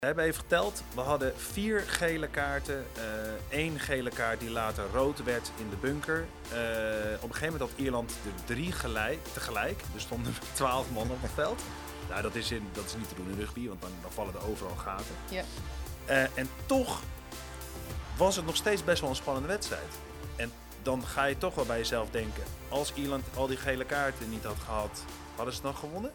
We hebben even geteld. We hadden 4 gele kaarten. 1 gele kaart die later rood werd in de bunker. Op een gegeven moment had Ierland de 3 tegelijk. Er stonden 12 man op het veld. Nou, dat is niet te doen in rugby, want dan vallen er overal gaten. Ja. En toch was het nog steeds best wel een spannende wedstrijd. En dan ga je toch wel bij jezelf denken, als Ierland al die gele kaarten niet had gehad, hadden ze dan gewonnen?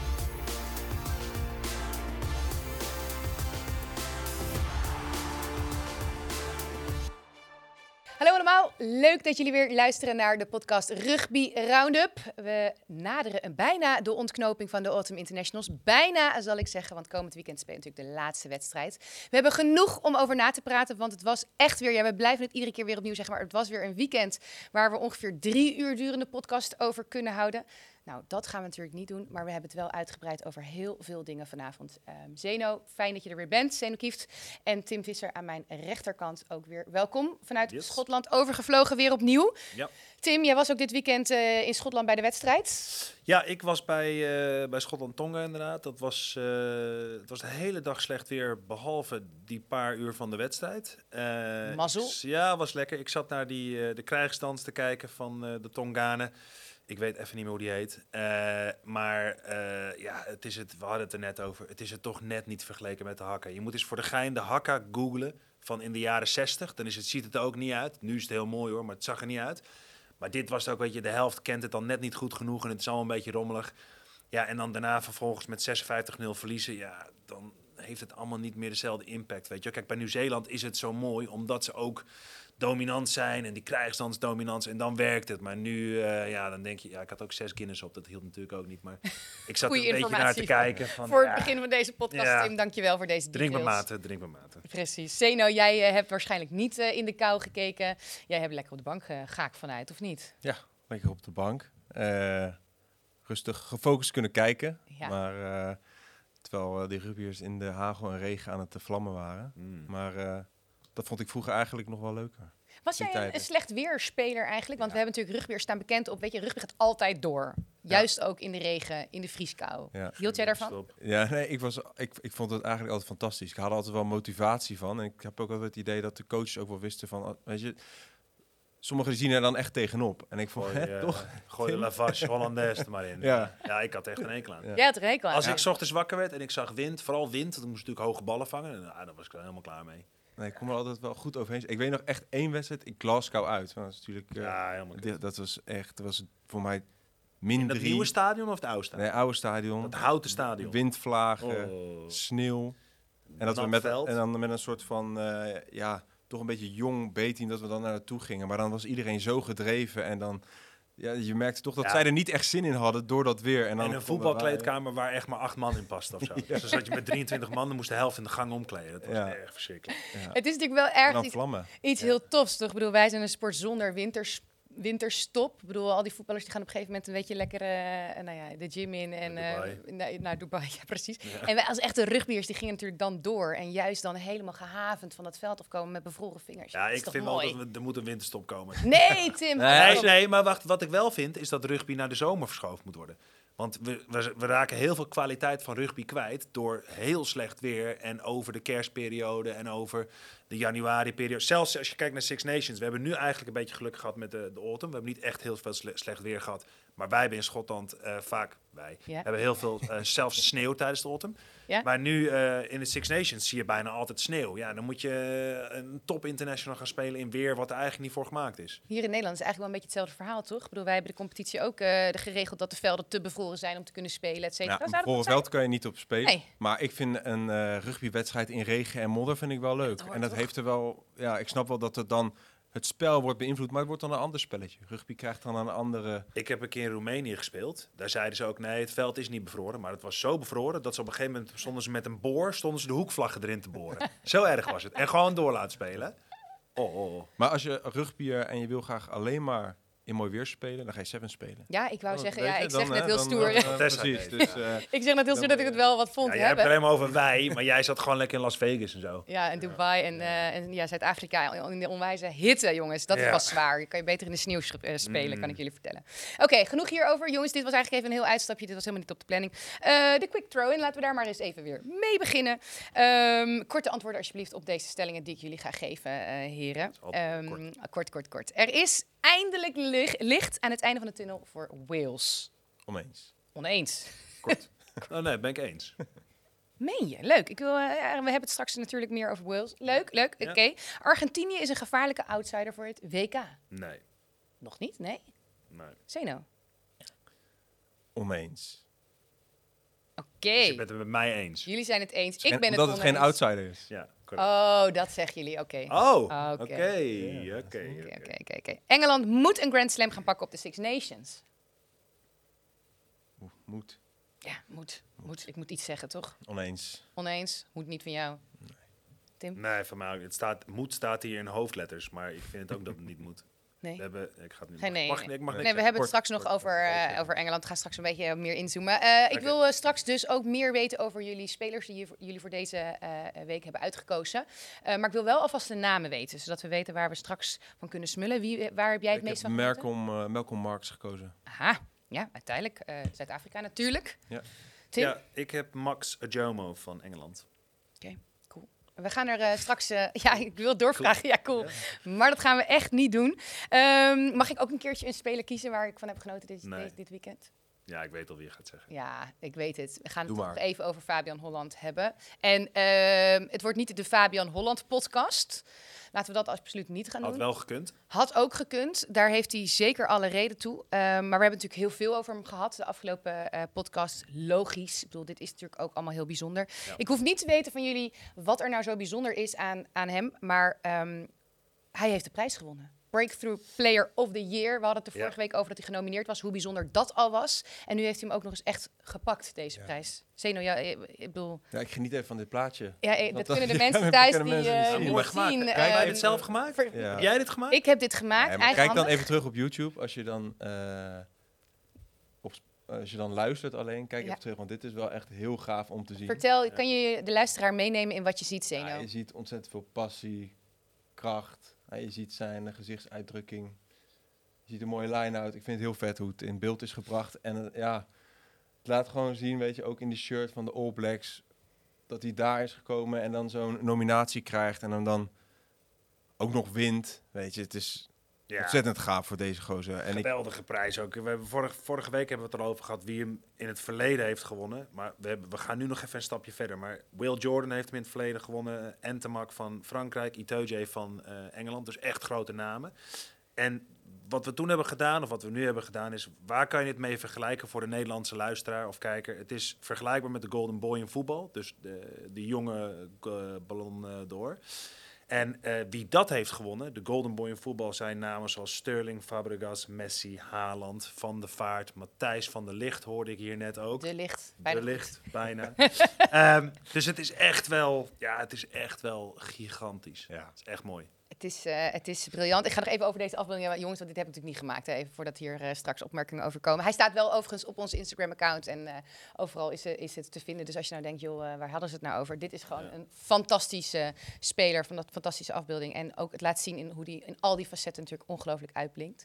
Hallo allemaal, leuk dat jullie weer luisteren naar de podcast Rugby Roundup. We naderen bijna de ontknoping van de Autumn Internationals. Bijna, zal ik zeggen, want komend weekend speelt natuurlijk de laatste wedstrijd. We hebben genoeg om over na te praten, want het was echt weer, we blijven het iedere keer weer opnieuw zeggen, maar het was weer een weekend waar we ongeveer 3 uur durende podcast over kunnen houden. Nou, dat gaan we natuurlijk niet doen, maar we hebben het wel uitgebreid over heel veel dingen vanavond. Zeno, fijn dat je er weer bent, Zeno Kieft. En Tim Visser aan mijn rechterkant ook weer. Welkom vanuit Schotland, overgevlogen weer opnieuw. Ja. Tim, jij was ook dit weekend in Schotland bij de wedstrijd. Ja, ik was bij Schotland-Tonga inderdaad. Het was de hele dag slecht weer, behalve die paar uur van de wedstrijd. Mazzel. Ja, was lekker. Ik zat naar de krijgsdans te kijken van de Tonganen. Ik weet even niet meer hoe die heet. We hadden het er net over. Het is er toch net niet vergeleken met de Hakka. Je moet eens voor de gein de Hakka googlen van in de jaren 60. Dan ziet het er ook niet uit. Nu is het heel mooi hoor, maar het zag er niet uit. Maar dit was ook, weet je, de helft kent het dan net niet goed genoeg en het is allemaal een beetje rommelig. Ja, en dan daarna vervolgens met 56-0 verliezen. Ja, dan heeft het allemaal niet meer dezelfde impact, weet je. Kijk, bij Nieuw-Zeeland is het zo mooi, omdat ze ook dominant zijn en die krijgsstand is dominant en dan werkt het. Maar nu, dan denk je, ja, ik had ook 6 Guinness op, dat hield natuurlijk ook niet. Maar ik zat er een beetje naar te kijken. Voor het begin van deze podcast, Tim, dankjewel voor deze details. Drink met mate. Precies. Zeno, jij hebt waarschijnlijk niet in de kou gekeken. Jij hebt lekker op de bank, ga ik vanuit, of niet? Ja, lekker op de bank. Rustig gefocust kunnen kijken. Ja. Maar terwijl die rugbyers in de hagel en regen aan het vlammen waren. Maar dat vond ik vroeger eigenlijk nog wel leuker. Was jij een slecht weerspeler eigenlijk? Want we hebben natuurlijk rugbyers staan bekend op, weet je, rugby gaat altijd door. Juist ook in de regen, in de vrieskou. Ja. Hield jij daarvan? Stop. Ja, nee, ik vond het eigenlijk altijd fantastisch. Ik had er altijd wel motivatie van. En ik heb ook altijd het idee dat de coaches ook wel wisten van, weet je, sommigen zien er dan echt tegenop. En ik vond toch... Gooi de Lavage Hollandaise er maar in. Ja. Ja, ik had echt een hekel aan. Ja, het er hekel aan. Als ik 's ochtends wakker werd en ik zag wind, vooral wind, dan moest ik natuurlijk hoge ballen vangen. En, dan was ik er helemaal klaar mee. Nee, ik kom er altijd wel goed overheen. Ik weet nog echt 1 wedstrijd in Glasgow uit. Dat is natuurlijk, helemaal dat was voor mij min 3. Het nieuwe stadion of het oude stadion? Nee, oude stadion. Het houten stadion. Windvlagen, sneeuw. En dat we met een soort van, toch een beetje jong B-team dat we dan naar naartoe gingen. Maar dan was iedereen zo gedreven en dan... Ja, je merkte toch dat zij er niet echt zin in hadden door dat weer. En een voetbalkleedkamer waar echt maar 8 man in past of zo. Dus dan zat je met 23 man, dan moest de helft in de gang omkleden. Dat was erg verschrikkelijk. Ja. Het is natuurlijk wel erg iets heel tofs, toch? Ik bedoel, wij zijn een sport zonder winterstop. Ik bedoel, al die voetballers die gaan op een gegeven moment een beetje lekker de gym in en naar Dubai. Ja, precies. Ja. En wij als echte rugbyers, die gingen natuurlijk dan door en juist dan helemaal gehavend van dat veld afkomen met bevroren vingers. Ja, ik vind wel dat er moet een winterstop komen. Nee, Tim. Nee, maar wacht, wat ik wel vind is dat rugby naar de zomer verschoven moet worden. Want we raken heel veel kwaliteit van rugby kwijt door heel slecht weer en over de kerstperiode en over de januari-periode. Zelfs als je kijkt naar Six Nations, we hebben nu eigenlijk een beetje geluk gehad met de autumn. We hebben niet echt heel veel slecht weer gehad, maar wij hebben in Schotland hebben heel veel zelfs sneeuw tijdens de autumn. Ja? Maar nu in de Six Nations zie je bijna altijd sneeuw. Ja, dan moet je een top international gaan spelen in weer wat er eigenlijk niet voor gemaakt is. Hier in Nederland is eigenlijk wel een beetje hetzelfde verhaal, toch? Ik bedoel, wij hebben de competitie ook geregeld dat de velden te bevroren zijn om te kunnen spelen, et cetera. Ja, bevroren veld kan je niet op spelen. Nee. Maar ik vind een rugbywedstrijd in regen en modder vind ik wel leuk. En dat heeft er wel... Ja, ik snap wel dat het dan... Het spel wordt beïnvloed, maar het wordt dan een ander spelletje. Rugby krijgt dan een andere... Ik heb een keer in Roemenië gespeeld. Daar zeiden ze ook, nee, het veld is niet bevroren. Maar het was zo bevroren dat ze op een gegeven moment stonden ze met een boor, de hoekvlaggen erin te boren. Zo erg was het. En gewoon door laten spelen. Maar als je rugbyer en je wil graag alleen maar in mooi weer spelen, dan ga je Sevens spelen. Ja, ik wou zeggen, ik zeg net heel stoer. Precies. Dus, ik zeg net heel stoer dat ik het wel wat vond. Jij hebt het alleen maar over wij, maar jij zat gewoon lekker in Las Vegas en zo. Ja, en Dubai en Zuid-Afrika in de onwijze hitte, jongens. Dat was zwaar. Je kan je beter in de sneeuw spelen, kan ik jullie vertellen. Oké, genoeg hierover. Jongens, dit was eigenlijk even een heel uitstapje. Dit was helemaal niet op de planning. De quick throw-in, laten we daar maar eens even weer mee beginnen. Korte antwoorden alsjeblieft op deze stellingen die ik jullie ga geven, heren. Kort. Er is eindelijk licht aan het einde van de tunnel voor Wales. Oneens. Kort. Oh nee, ben ik eens. Meen je? Leuk. We hebben het straks natuurlijk meer over Wales. Leuk. Ja. Oké. Argentinië is een gevaarlijke outsider voor het WK. Nee. Nog niet? Nee. Zeno? Oneens. Oké. Dus je bent het met mij eens. Jullie zijn het eens. Ik ben het oneens. Geen outsider is. Ja. Oh, dat zeggen jullie. Oké. Oké. Engeland moet een Grand Slam gaan pakken op de Six Nations. Moet. Ja, moet. Ik moet iets zeggen, toch? Oneens. Moet niet van jou. Nee. Tim? Nee, van mij. Staat hier in hoofdletters, maar ik vind het ook dat het niet moet. Nee. Ik ga het niet. We hebben het straks nog over Engeland. Ik ga straks een beetje meer inzoomen. Ik wil straks dus ook meer weten over jullie spelers die jullie voor deze week hebben uitgekozen. Maar ik wil wel alvast de namen weten, zodat we weten waar we straks van kunnen smullen. Waar heb jij het meest van genoten? Malcolm Marx gekozen. Aha, ja, uiteindelijk. Zuid-Afrika natuurlijk. Ja. Tim? Ja, ik heb Max Ajomo van Engeland. Oké, cool. We gaan er straks... ik wil doorvragen. Cool. Ja, cool. Ja. Maar dat gaan we echt niet doen. Mag ik ook een keertje een speler kiezen waar ik van heb genoten dit weekend? Ja, ik weet al wie je gaat zeggen. Ja, ik weet het. We gaan het toch even over Fabian Holland hebben. En het wordt niet de Fabian Holland podcast. Laten we dat absoluut niet gaan doen. Had wel gekund. Had ook gekund. Daar heeft hij zeker alle reden toe. Maar we hebben natuurlijk heel veel over hem gehad de afgelopen podcast. Logisch. Ik bedoel, dit is natuurlijk ook allemaal heel bijzonder. Ja. Ik hoef niet te weten van jullie wat er nou zo bijzonder is aan hem. Maar hij heeft de prijs gewonnen. Breakthrough Player of the Year. We hadden het de vorige week over dat hij genomineerd was. Hoe bijzonder dat al was. En nu heeft hij hem ook nog eens echt gepakt, deze prijs. Zeno, ik bedoel... Ja, ik geniet even van dit plaatje. Ja, dat kunnen de mensen thuis die mooi gemaakt. zien. Heb je het zelf gemaakt? Heb jij dit gemaakt? Ik heb dit gemaakt. Ja, kijk dan even terug op YouTube. Als je dan luistert alleen, kijk even terug. Want dit is wel echt heel gaaf om te zien. Vertel, kan je de luisteraar meenemen in wat je ziet, Zeno? Ja, je ziet ontzettend veel passie, kracht. Je ziet zijn gezichtsuitdrukking. Je ziet een mooie line-out. Ik vind het heel vet hoe het in beeld is gebracht. En het laat gewoon zien, weet je, ook in die shirt van de All Blacks, dat hij daar is gekomen en dan zo'n nominatie krijgt en hem dan ook nog wint. Weet je, het is ontzettend gaaf voor deze gozer. En geweldige prijs ook. We hebben vorige week hebben we het erover gehad wie hem in het verleden heeft gewonnen. Maar we gaan nu nog even een stapje verder. Maar Will Jordan heeft hem in het verleden gewonnen. Entemak van Frankrijk. Itoje van Engeland. Dus echt grote namen. En wat we toen hebben gedaan, of wat we nu hebben gedaan, is waar kan je het mee vergelijken voor de Nederlandse luisteraar of kijker? Het is vergelijkbaar met de Golden Boy in voetbal. Dus de jonge Ballon d'Or. En wie dat heeft gewonnen, de Golden Boy in voetbal, zijn namen zoals Sterling, Fabregas, Messi, Haaland, Van der Vaart, Matthijs van der Ligt hoorde ik hier net ook. De Ligt, bijna. Dus het is echt wel gigantisch. Ja. Het is echt mooi. Het is briljant. Ik ga nog even over deze afbeelding, jongens, want dit heb ik natuurlijk niet gemaakt. Hè, even voordat hier straks opmerkingen over komen. Hij staat wel overigens op ons Instagram-account en overal is het te vinden. Dus als je nou denkt, joh, waar hadden ze het nou over? Dit is gewoon een fantastische speler van dat fantastische afbeelding. En ook het laat zien in hoe die in al die facetten natuurlijk ongelooflijk uitblinkt.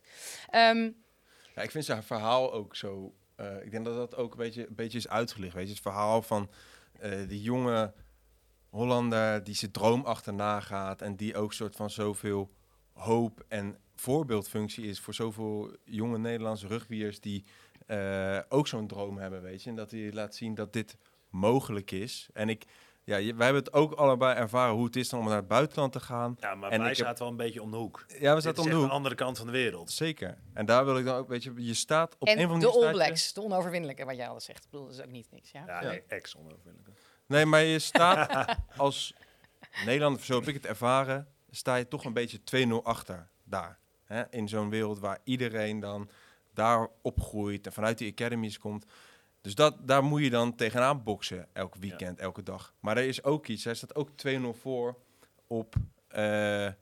Ik vind zijn verhaal ook zo... ik denk dat dat ook een beetje is uitgelicht. Weet je, het verhaal van die jonge Hollander die zijn droom achterna gaat en die ook soort van zoveel hoop en voorbeeldfunctie is voor zoveel jonge Nederlandse rugbyers die ook zo'n droom hebben, weet je. En dat hij laat zien dat dit mogelijk is. En wij hebben het ook allebei ervaren hoe het is dan om naar het buitenland te gaan. Ja, maar wij zaten wel een beetje om de hoek. Ja, we zaten om de hoek. De andere kant van de wereld. Zeker. En daar wil ik dan ook, weet je staat op en een van die de All Blacks, de onoverwinnelijke, wat jij al zegt. Ik bedoel, dat is ook niet niks, ja? Nee, ex-onoverwinnelijke. Nee, maar je staat als Nederlander, zo heb ik het ervaren, sta je toch een beetje 2-0 achter daar. Hè? In zo'n wereld waar iedereen dan daar opgroeit en vanuit die academies komt. Dus daar moet je dan tegenaan boksen elk weekend, elke dag. Maar er is ook iets, hij staat ook 2-0 voor op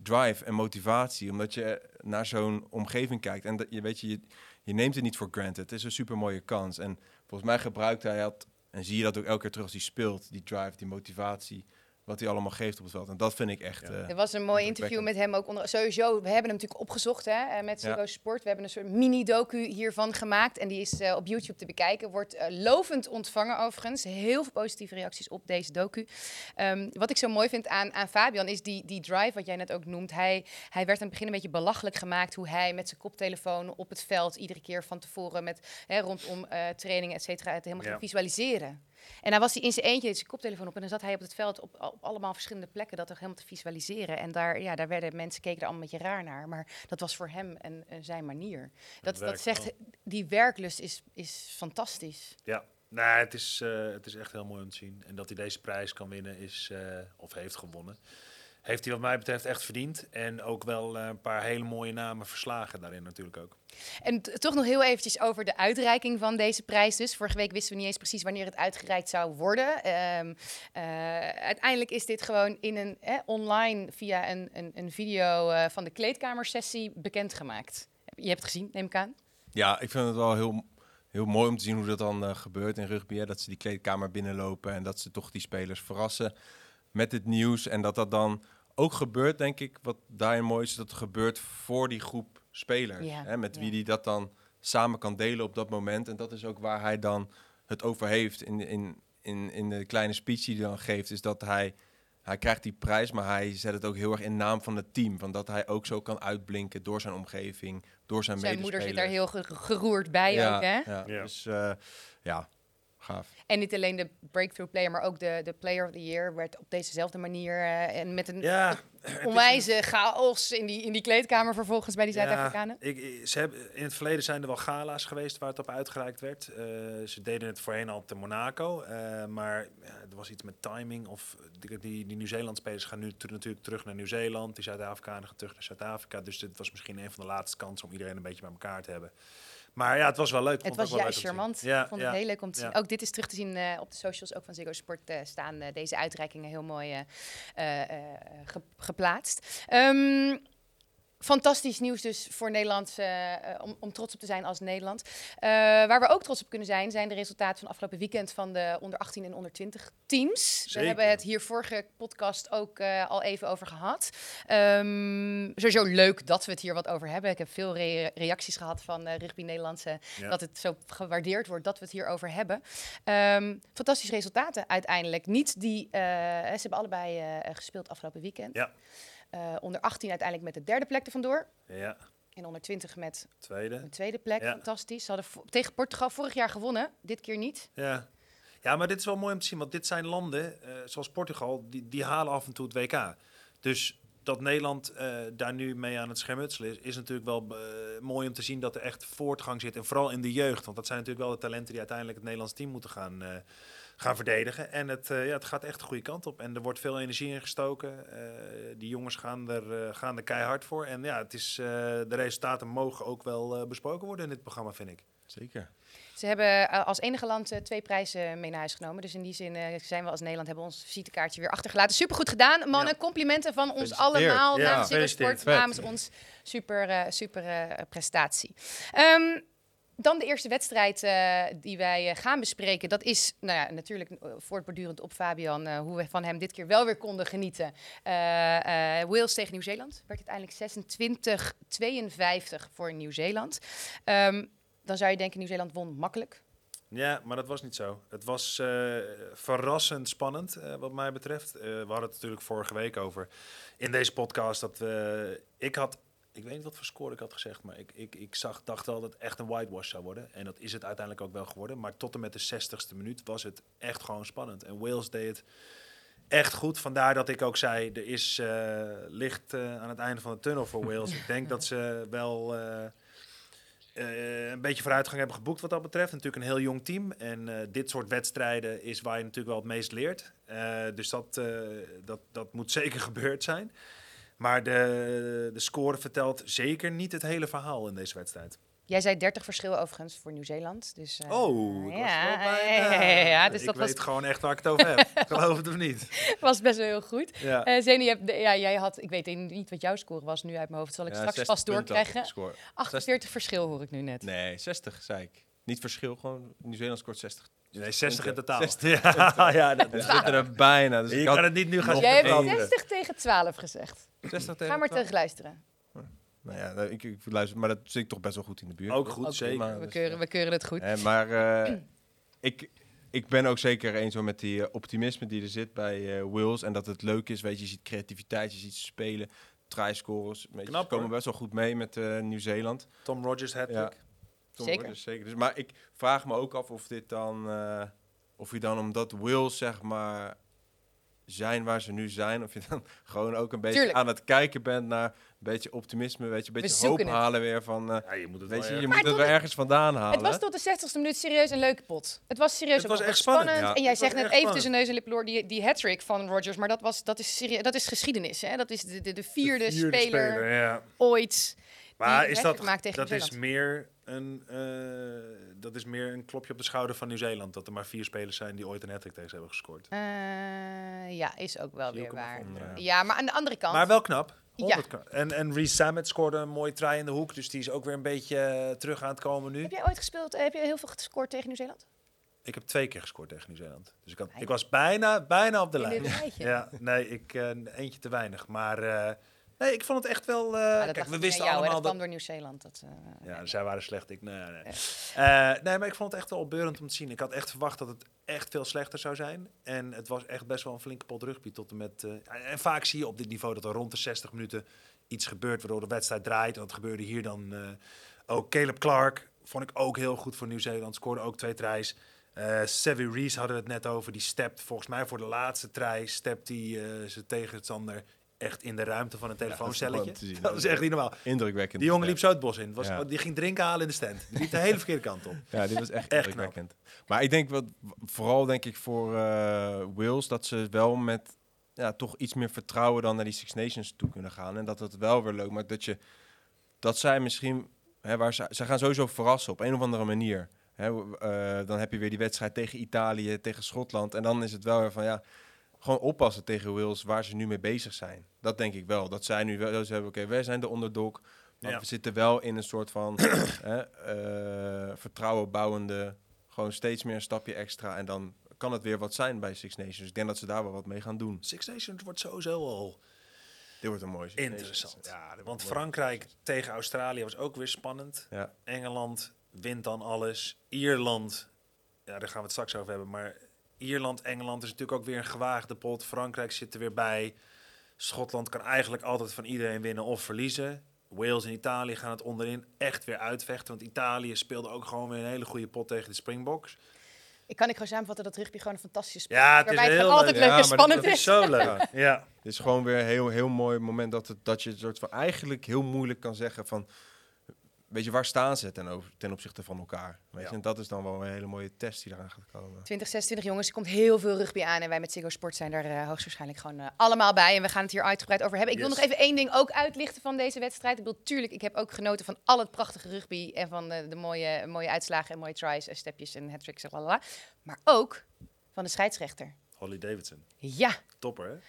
drive en motivatie. Omdat je naar zo'n omgeving kijkt. En je neemt het niet voor granted. Het is een super mooie kans. En volgens mij gebruikt hij dat. En zie je dat ook elke keer terug als hij speelt. Die drive, die motivatie. Wat hij allemaal geeft op het veld. En dat vind ik echt... er was een mooi interview met hem ook. Sowieso, we hebben hem natuurlijk opgezocht met Ziggo Sport. We hebben een soort mini-docu hiervan gemaakt. En die is op YouTube te bekijken. Wordt lovend ontvangen overigens. Heel veel positieve reacties op deze docu. Wat ik zo mooi vind aan Fabian is die drive, wat jij net ook noemt. Hij werd aan het begin een beetje belachelijk gemaakt. Hoe hij met zijn koptelefoon op het veld iedere keer van tevoren met rondom trainingen, et cetera, het helemaal ging visualiseren. En dan was hij in zijn eentje zijn koptelefoon op en dan zat hij op het veld op allemaal verschillende plekken dat er helemaal te visualiseren. En daar werden mensen, keken er allemaal een beetje raar naar, maar dat was voor hem zijn manier. Dat zegt, die werklust is fantastisch. Ja, nou, het is echt heel mooi om te zien. En dat hij deze prijs kan winnen of heeft gewonnen, heeft hij wat mij betreft echt verdiend. En ook wel een paar hele mooie namen verslagen daarin natuurlijk ook. En toch nog heel eventjes over de uitreiking van deze prijs. Dus vorige week wisten we niet eens precies wanneer het uitgereikt zou worden. Uiteindelijk is dit gewoon online via een video van de kleedkamersessie bekendgemaakt. Je hebt het gezien, neem ik aan. Ja, ik vind het wel heel mooi om te zien hoe dat dan gebeurt in rugby. Hè? Dat ze die kleedkamer binnenlopen en dat ze toch die spelers verrassen met het nieuws. En dat dan ook gebeurt, denk ik, wat daarin mooi is, dat het gebeurt voor die groep spelers. Hè? Met wie die dat dan samen kan delen op dat moment. En dat is ook waar hij dan het over heeft in de kleine speech die hij dan geeft. Is dat hij krijgt die prijs, maar hij zet het ook heel erg in naam van het team. Van dat hij ook zo kan uitblinken door zijn omgeving, door zijn medespelers. Zijn moeder zit daar heel geroerd bij ook, hè? Ja. Dus gaaf. En niet alleen de breakthrough player, maar ook de player of the year werd op dezezelfde manier en met een onwijze chaos in die kleedkamer vervolgens bij die Zuid-Afrikanen. In het verleden zijn er wel gala's geweest waar het op uitgereikt werd. Ze deden het voorheen al te Monaco, maar er was iets met timing. Of die Nieuw-Zeeland-spelers gaan nu natuurlijk terug naar Nieuw-Zeeland. Die Zuid-Afrikanen gaan terug naar Zuid-Afrika. Dus dit was misschien een van de laatste kansen om iedereen een beetje bij elkaar te hebben. Maar ja, het was wel leuk. Het was juist charmant. Ik vond het heel leuk om te zien. Ook dit is terug te zien op de socials ook van Ziggo Sport staan deze uitreikingen heel mooi geplaatst. Fantastisch nieuws dus voor Nederland, om trots op te zijn als Nederland. Waar we ook trots op kunnen zijn de resultaten van afgelopen weekend van de onder 18 en onder 20 teams. Zeker. We hebben het hier vorige podcast ook al even over gehad. Sowieso leuk dat we het hier wat over hebben. Ik heb veel reacties gehad van Rugby Nederlandse, dat het zo gewaardeerd wordt dat we het hier over hebben. Fantastische resultaten uiteindelijk. Ze hebben allebei gespeeld afgelopen weekend. Ja. Onder 18 uiteindelijk met de 3e plek er vandoor. Ja. En onder 20 met de 2e plek. Ja. Fantastisch. Ze hadden tegen Portugal vorig jaar gewonnen. Dit keer niet. Ja, maar dit is wel mooi om te zien. Want dit zijn landen, zoals Portugal, die halen af en toe het WK. Dus dat Nederland daar nu mee aan het schermutselen is natuurlijk wel mooi om te zien dat er echt voortgang zit. En vooral in de jeugd. Want dat zijn natuurlijk wel de talenten die uiteindelijk het Nederlands team moeten gaan verdedigen. En het gaat echt de goede kant op. En er wordt veel energie in gestoken. Die jongens gaan er keihard voor. En ja, de resultaten mogen ook wel besproken worden in dit programma, vind ik. Zeker. Ze hebben als enige land 2 prijzen mee naar huis genomen. Dus in die zin zijn we als Nederland, hebben ons visitekaartje weer achtergelaten. Supergoed gedaan, mannen. Ja. Complimenten van ons allemaal. Namens Ziggo Sport, namens ons. Super prestatie. Dan de eerste wedstrijd die wij gaan bespreken. Dat is natuurlijk voortbordurend op Fabian. Hoe we van hem dit keer wel weer konden genieten. Wales tegen Nieuw-Zeeland. Werd uiteindelijk 26-52 voor Nieuw-Zeeland. Dan zou je denken Nieuw-Zeeland won makkelijk. Ja, maar dat was niet zo. Het was verrassend spannend wat mij betreft. We hadden het natuurlijk vorige week over in deze podcast. Ik weet niet wat voor score ik had gezegd, maar ik dacht wel dat het echt een whitewash zou worden. En dat is het uiteindelijk ook wel geworden. Maar tot en met de 60ste minuut was het echt gewoon spannend. En Wales deed het echt goed. Vandaar dat ik ook zei, er is licht aan het einde van de tunnel voor Wales. Ik denk dat ze wel een beetje vooruitgang hebben geboekt wat dat betreft. Natuurlijk een heel jong team. En dit soort wedstrijden is waar je natuurlijk wel het meest leert. Dus dat moet zeker gebeurd zijn. Maar de score vertelt zeker niet het hele verhaal in deze wedstrijd. Jij zei 30 verschil overigens voor Nieuw-Zeeland. Dus, ik was wel bijna. Dus ik dat weet gewoon echt waar ik het over heb. Geloof het of niet. was best wel heel goed. Ja. Zeni, jij had, ik weet niet wat jouw score was nu uit mijn hoofd. Zal ik straks vast doorkrijgen. 48 verschil hoor ik nu net. Nee, 60 zei ik. Niet verschil, gewoon Nieuw-Zeeland scoort 60. Nee, 60 in totaal. 60. Ja, dat We zitten er bijna. Dus je kan het niet nu gaan Jij hebt veranderen. 60 tegen 12 gezegd. 60 tegen Ga maar 12. terug luisteren. Nou ja, ik luister, maar dat zit ik toch best wel goed in de buurt. Ook goed, zeker. Maar, We keuren het goed. Maar ik ben ook zeker eens met die optimisme die er zit bij Wales. En dat het leuk is, weet je ziet creativiteit, je ziet spelen, try-scores. Ze komen best wel goed mee met Nieuw-Zeeland. Tom Rogers hat-trick. Ja. Zeker. Zeker. Dus, maar ik vraag me ook af of dit dan, of je dan omdat Wales zeg maar zijn waar ze nu zijn, of je dan gewoon ook een beetje aan het kijken bent naar een beetje optimisme, weet je, een beetje hoop halen weer van, je moet het weet wel je moet het weer ergens vandaan halen. Het was tot de 60ste minuut serieus een leuke pot. Het was serieus Het was ook echt spannend. spannend. En jij Het was zegt net echt even spannend. tussen neus en lippen door die hat-trick van Rodgers, maar dat is geschiedenis. Hè? Dat is de vierde speler ja. ooit. Maar die is hat-trick maakt tegen dat is Nieuw-Zeeland. meer een klopje op de schouder van Nieuw-Zeeland, dat er maar 4 spelers zijn die ooit een hat-trick tegen ze hebben gescoord. Ja, is ook wel Zie weer ik hem waar. van, Ja, maar aan de andere kant. Maar wel knap. Ja. Knap. En Reece Samet scoorde een mooie try in de hoek, dus die is ook weer een beetje terug aan het komen nu. Heb jij ooit gespeeld? Heb je heel veel gescoord tegen Nieuw-Zeeland? Ik heb 2 keer gescoord tegen Nieuw-Zeeland. Dus ik was bijna op de In lijn. dit rijtje? Ja, nee, eentje te weinig. Maar nee, ik vond het echt wel... dat kijk, dacht we ik wisten aan jou, allemaal dat kwam dat... door Nieuw-Zeeland. Ja, zij waren slecht. Nee, maar ik vond het echt wel opbeurend om te zien. Ik had echt verwacht dat het echt veel slechter zou zijn. En het was echt best wel een flinke pot rugby tot en met... en vaak zie je op dit niveau dat er rond de 60 minuten iets gebeurt waardoor de wedstrijd draait. En dat gebeurde hier dan ook. Caleb Clark vond ik ook heel goed voor Nieuw-Zeeland. Scoorde ook 2 tries. Savvy Reese hadden we het net over. Die stept volgens mij voor de laatste try. Stept die zijn tegenstander echt in de ruimte van een telefooncelletje. Ja, dat is echt niet normaal. Indrukwekkend. Die jongen liep zo het bos in. Die ging drinken halen in de stand. Die liep de hele verkeerde kant op. Ja, dit was echt Echt indrukwekkend. Maar ik denk vooral denk ik voor Wales dat ze wel met toch iets meer vertrouwen dan naar die Six Nations toe kunnen gaan. En dat het wel weer leuk maakt dat zij misschien, zij gaan sowieso verrassen op een of andere manier. Dan heb je weer die wedstrijd tegen Italië, tegen Schotland. En dan is het wel weer van gewoon oppassen tegen Wales waar ze nu mee bezig zijn. Dat denk ik wel. Dat zij nu wel hebben, oké, wij zijn de underdog. Maar we zitten wel in een soort van vertrouwen bouwende, gewoon steeds meer een stapje extra. En dan kan het weer wat zijn bij Six Nations. Ik denk dat ze daar wel wat mee gaan doen. Six Nations wordt sowieso al Dit wordt een mooi Six interessant. Ja, want Frankrijk tegen Australië was ook weer spannend. Ja. Engeland wint dan alles. Ierland, daar gaan we het straks over hebben. Maar Ierland, Engeland is natuurlijk ook weer een gewaagde pot. Frankrijk zit er weer bij. Schotland kan eigenlijk altijd van iedereen winnen of verliezen. Wales en Italië gaan het onderin echt weer uitvechten. Want Italië speelde ook gewoon weer een hele goede pot tegen de Springboks. Ik kan gewoon samenvatten dat rugby gewoon een fantastische sport Ja, is. het is Waarbij het heel gewoon altijd leuk. leuk en Ja, maar spannend Dat is zo leuk. Ja. Het is gewoon weer een heel mooi moment dat je een soort van eigenlijk heel moeilijk kan zeggen van, weet je, waar staan ze ten opzichte van elkaar? Weet je? En dat is dan wel een hele mooie test die eraan gaat komen. 2026 jongens, er komt heel veel rugby aan en wij met Ziggo Sport zijn daar hoogstwaarschijnlijk gewoon allemaal bij. En we gaan het hier uitgebreid over hebben. Ik wil nog even één ding ook uitlichten van deze wedstrijd. Ik bedoel, tuurlijk, ik heb ook genoten van al het prachtige rugby en van de mooie uitslagen en mooie tries en stepjes en hat-tricks en lalala. Maar ook van de scheidsrechter. Holly Davidson. Ja. Topper, hè?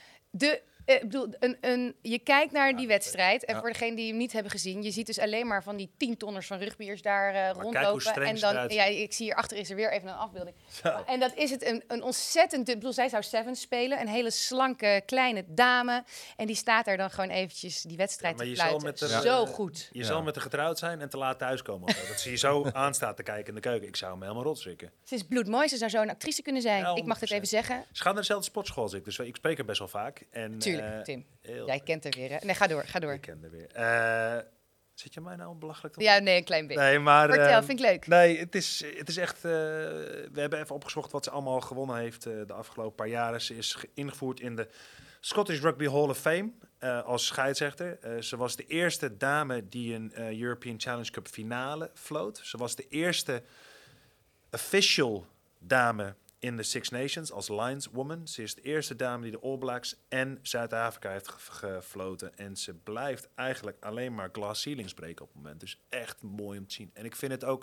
Ik bedoel, je kijkt naar die wedstrijd. En voor degenen die hem niet hebben gezien, je ziet dus alleen maar van die 10-tonners van rugbyers daar rondlopen. En dan, ik zie hierachter is er weer even een afbeelding. En dat is het een ontzettend. Ik bedoel, zij zou Sevens spelen, een hele slanke kleine dame. En die staat daar dan gewoon eventjes die wedstrijd te fluiten. Zo goed. Je zal met haar getrouwd zijn en te laat thuiskomen. Dat zie je zo aanstaat te kijken in de keuken. Ik zou hem helemaal rotschrikken. Ze is bloedmooi, ze zou zo een actrice kunnen zijn. Ja, ik mag dit even zeggen. Ze gaan naar dezelfde sportschool als ik, dus ik spreek er best wel vaak. En, tuurlijk, Tim. Jij kent haar weer, hè? Nee, ga door. Ik ken haar weer. Zit je mij nou belachelijk te Ja, nee, een klein beetje. Nee, maar, vertel, vind ik leuk. Nee, het is echt... we hebben even opgezocht wat ze allemaal gewonnen heeft de afgelopen paar jaren. Ze is ingevoerd in de Scottish Rugby Hall of Fame als scheidsrechter. Ze was de eerste dame die een European Challenge Cup finale floot. Ze was de eerste official dame in de Six Nations als lineswoman. Ze is de eerste dame die de All Blacks en Zuid-Afrika heeft gefloten. En ze blijft eigenlijk alleen maar glass ceilings breken op het moment. Dus echt mooi om te zien. En ik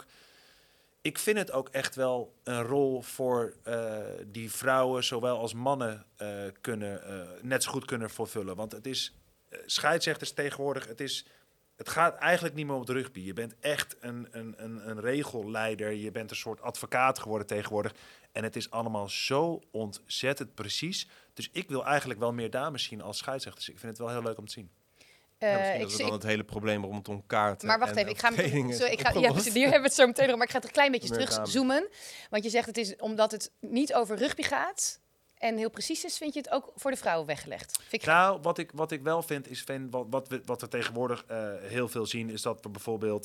vind het ook echt wel een rol voor die vrouwen, zowel als mannen, net zo goed kunnen vervullen. Want het is scheidsrechters tegenwoordig, het gaat eigenlijk niet meer om het rugby. Je bent echt een regelleider. Je bent een soort advocaat geworden tegenwoordig. En het is allemaal zo ontzettend precies. Dus ik wil eigenlijk wel meer dames zien als scheidsrechters. Ik vind het wel heel leuk om te zien. Misschien dat we dan het hele probleem rondom kaarten. Maar wacht even, hier hebben we het zo meteen nog, maar ik ga het een klein beetje terugzoomen. Want je zegt het is omdat het niet over rugby gaat en heel precies is, vind je het ook voor de vrouwen weggelegd? Nou, wat ik wel vind, is wat we tegenwoordig heel veel zien, is dat we bijvoorbeeld,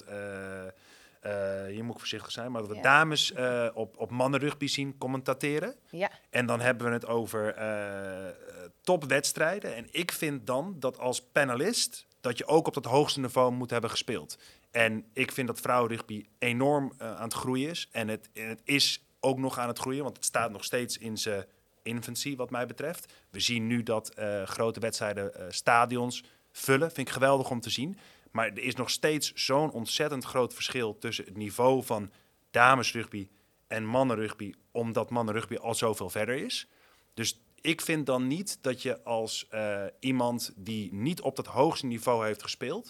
hier moet ik voorzichtig zijn, maar dat we dames op mannenrugby zien commentateren. Ja. En dan hebben we het over topwedstrijden. En ik vind dan dat als panelist dat je ook op dat hoogste niveau moet hebben gespeeld. En ik vind dat vrouwenrugby enorm aan het groeien is. En het is ook nog aan het groeien, want het staat nog steeds in zijn infancy wat mij betreft. We zien nu dat grote wedstrijden stadions vullen. Vind ik geweldig om te zien. Maar er is nog steeds zo'n ontzettend groot verschil tussen het niveau van damesrugby en mannenrugby, omdat mannenrugby al zoveel verder is. Dus ik vind dan niet dat je als iemand die niet op dat hoogste niveau heeft gespeeld,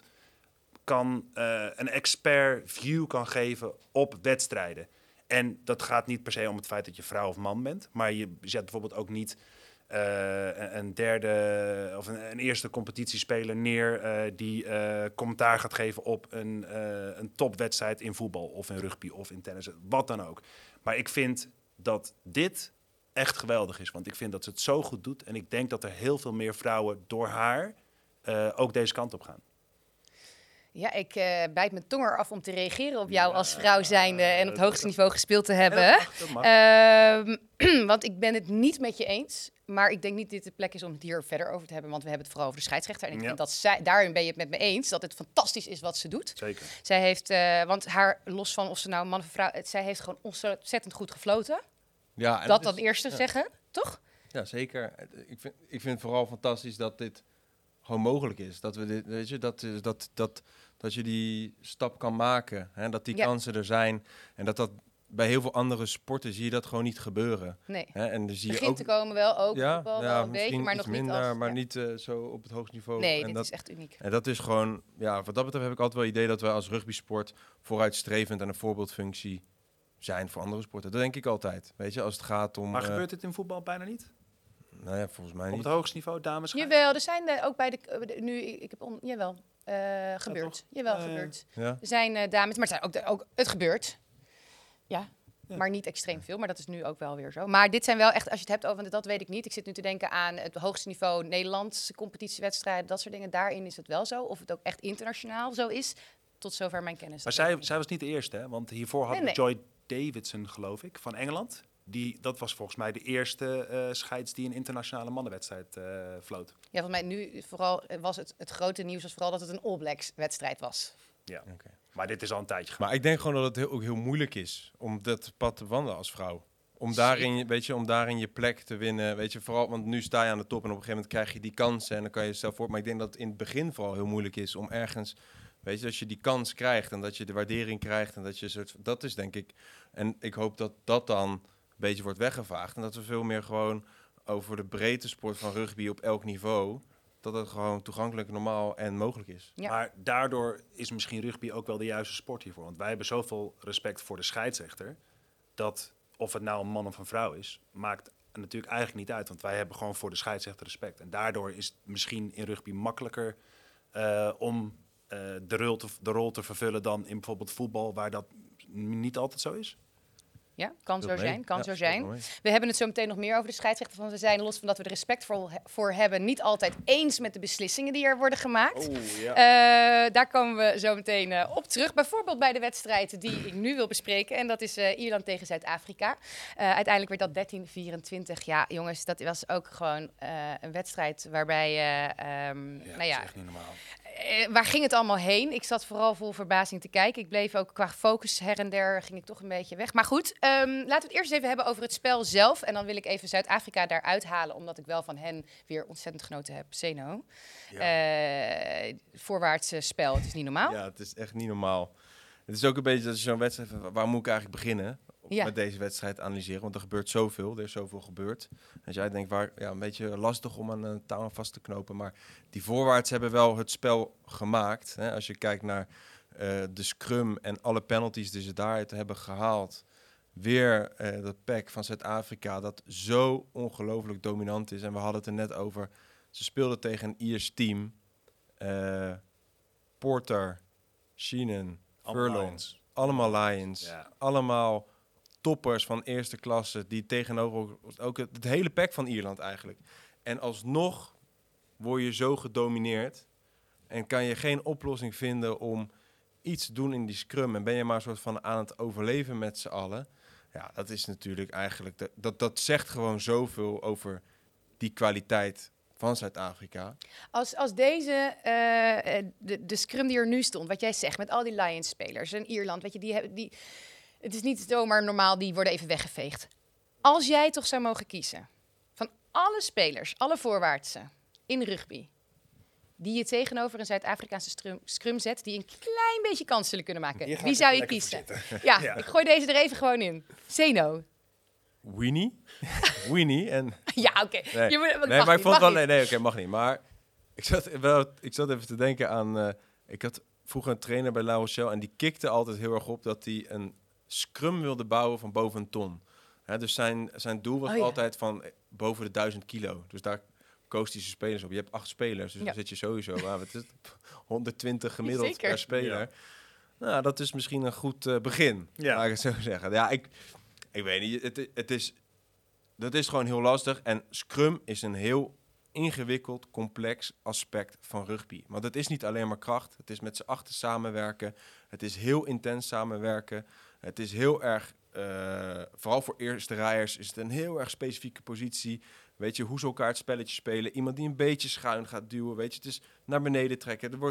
een expert view kan geven op wedstrijden. En dat gaat niet per se om het feit dat je vrouw of man bent, maar je zet bijvoorbeeld ook niet een derde of een eerste competitiespeler neer die commentaar gaat geven op een topwedstrijd in voetbal of in rugby of in tennis, wat dan ook. Maar ik vind dat dit echt geweldig is, want ik vind dat ze het zo goed doet en ik denk dat er heel veel meer vrouwen door haar ook deze kant op gaan. Ja, ik bijt mijn tong eraf om te reageren op jou als vrouw zijnde en op het hoogste niveau gespeeld te hebben. Dat mag. Want ik ben het niet met je eens, maar ik denk niet dat dit de plek is om het hier verder over te hebben, want we hebben het vooral over de scheidsrechter. En ik vind dat daarin ben je het met me eens, dat het fantastisch is wat ze doet. Zeker. Zij heeft, want haar, los van of ze nou man of vrouw, zij heeft gewoon ontzettend goed gefloten. Ja, dat dan eerst zeggen, toch? Ja, zeker. Ik vind het vooral fantastisch dat dit gewoon mogelijk is. Dat we dit, weet je, dat je die stap kan maken. Hè? Dat die kansen er zijn. En dat bij heel veel andere sporten zie je dat gewoon niet gebeuren. Nee. Hè? En dus zie begint je ook te komen wel, ook voetbal wel een beetje, maar iets nog minder, niet als... maar niet zo op het hoogste niveau. Nee, en dit is echt uniek. En dat is gewoon, ja, wat dat betreft heb ik altijd wel het idee dat wij als rugbysport vooruitstrevend en een voorbeeldfunctie zijn voor andere sporten. Dat denk ik altijd. Weet je, als het gaat om... Maar gebeurt dit in voetbal bijna niet? Nou ja, volgens mij niet. Op het hoogste niveau, dames? Jawel, er zijn ook bij gebeurd. Gebeurd. Ja. Er zijn dames, maar het zijn ook het gebeurt. Ja. Maar niet extreem veel, maar dat is nu ook wel weer zo. Maar dit zijn wel echt, als je het hebt over, want dat weet ik niet. Ik zit nu te denken aan het hoogste niveau Nederlandse competitiewedstrijden, dat soort dingen. Daarin is het wel zo. Of het ook echt internationaal zo is, tot zover mijn kennis. Maar zij was niet de eerste, hè? Want hiervoor hadden we Joy Davidson, geloof ik, van Engeland. Dat was volgens mij de eerste scheids die een internationale mannenwedstrijd floot. Ja, volgens mij nu vooral was het grote nieuws was vooral dat het een All Blacks wedstrijd was. Ja, okay. Maar dit is al een tijdje Maar ik denk gewoon dat het ook heel moeilijk is om dat pad te wandelen als vrouw. Om daarin je plek te winnen. Weet je, vooral, want nu sta je aan de top en op een gegeven moment krijg je die kansen en dan kan je jezelf voor. Maar ik denk dat het in het begin vooral heel moeilijk is om ergens, weet je, als je die kans krijgt en dat je de waardering krijgt en dat je dat is denk ik. En ik hoop dat dat dan een beetje wordt weggevaagd en dat we veel meer gewoon over de breedte sport van rugby op elk niveau, dat het gewoon toegankelijk, normaal en mogelijk is. Ja. Maar daardoor is misschien rugby ook wel de juiste sport hiervoor. Want wij hebben zoveel respect voor de scheidsrechter, dat of het nou een man of een vrouw is, maakt natuurlijk eigenlijk niet uit. Want wij hebben gewoon voor de scheidsrechter respect. En daardoor is het misschien in rugby makkelijker om de rol te vervullen dan in bijvoorbeeld voetbal, waar dat niet altijd zo is. Ja, kan zo zijn. We hebben het zo meteen nog meer over de scheidsrechter. Want we zijn, los van dat we er respect voor hebben, niet altijd eens met de beslissingen die er worden gemaakt. Daar komen we zo meteen op terug. Bijvoorbeeld bij de wedstrijd die ik nu wil bespreken. En dat is Ierland tegen Zuid-Afrika. Uiteindelijk werd dat 13-24. Ja, jongens, dat was ook gewoon een wedstrijd waarbij... dat is echt niet normaal. waar ging het allemaal heen? Ik zat vooral vol verbazing te kijken. Ik bleef ook qua focus her en der, ging ik toch een beetje weg. Maar goed, laten we het eerst eens even hebben over het spel zelf. En dan wil ik even Zuid-Afrika daaruit halen, omdat ik wel van hen weer ontzettend genoten heb. Zeno. Ja. Voorwaartse spel, het is niet normaal. Ja, het is echt niet normaal. Het is ook een beetje dat je zo'n wedstrijd, waar moet ik eigenlijk beginnen? Met deze wedstrijd analyseren, want er gebeurt zoveel. Er is zoveel gebeurd. Als jij denkt, een beetje lastig om aan een touw vast te knopen. Maar die voorwaarts hebben wel het spel gemaakt. Hè? Als je kijkt naar de scrum en alle penalties die ze daaruit hebben gehaald. Weer dat pack van Zuid-Afrika dat zo ongelooflijk dominant is. En we hadden het er net over. Ze speelden tegen een Iers team. Porter, Sheenan, Furlong. Allemaal Lions. Ja. Allemaal toppers van eerste klasse die tegenover ook het hele pack van Ierland eigenlijk. En alsnog word je zo gedomineerd en kan je geen oplossing vinden om iets te doen in die scrum en ben je maar een soort van aan het overleven met z'n allen. Ja, dat is natuurlijk eigenlijk dat zegt gewoon zoveel over die kwaliteit van Zuid-Afrika. Als deze, de scrum die er nu stond, wat jij zegt, met al die Lions-spelers en Ierland, weet je, die het is niet zomaar normaal, die worden even weggeveegd. Als jij toch zou mogen kiezen, van alle spelers, alle voorwaartse in rugby, die je tegenover een Zuid-Afrikaanse scrum zet, die een klein beetje kans zullen kunnen maken, wie zou je kiezen? Ja, ik gooi deze er even gewoon in. Zeno. Winnie en... Ja, oké. Maar ik vond wel... Nee, mag niet. Maar ik zat even te denken aan... ik had vroeger een trainer bij La Rochelle en die kikte altijd heel erg op dat hij een scrum wilde bouwen van boven een ton. Dus zijn doel was altijd van boven de 1000 kilo. Dus daar koos hij zijn spelers op. Je hebt 8 spelers, dus dan zit je sowieso... wat is het? 120 gemiddeld per speler. Ja. Nou, dat is misschien een goed begin, laat ik het zo zeggen. Ja, ik weet niet, dat is gewoon heel lastig. En scrum is een heel ingewikkeld, complex aspect van rugby. Want het is niet alleen maar kracht. Het is met z'n achter samenwerken. Het is heel intens samenwerken. Het is heel erg, vooral voor eerste rijers, is het een heel erg specifieke positie. Weet je, hoe ze elkaar het spelletje spelen. Iemand die een beetje schuin gaat duwen. Weet je, het is naar beneden trekken.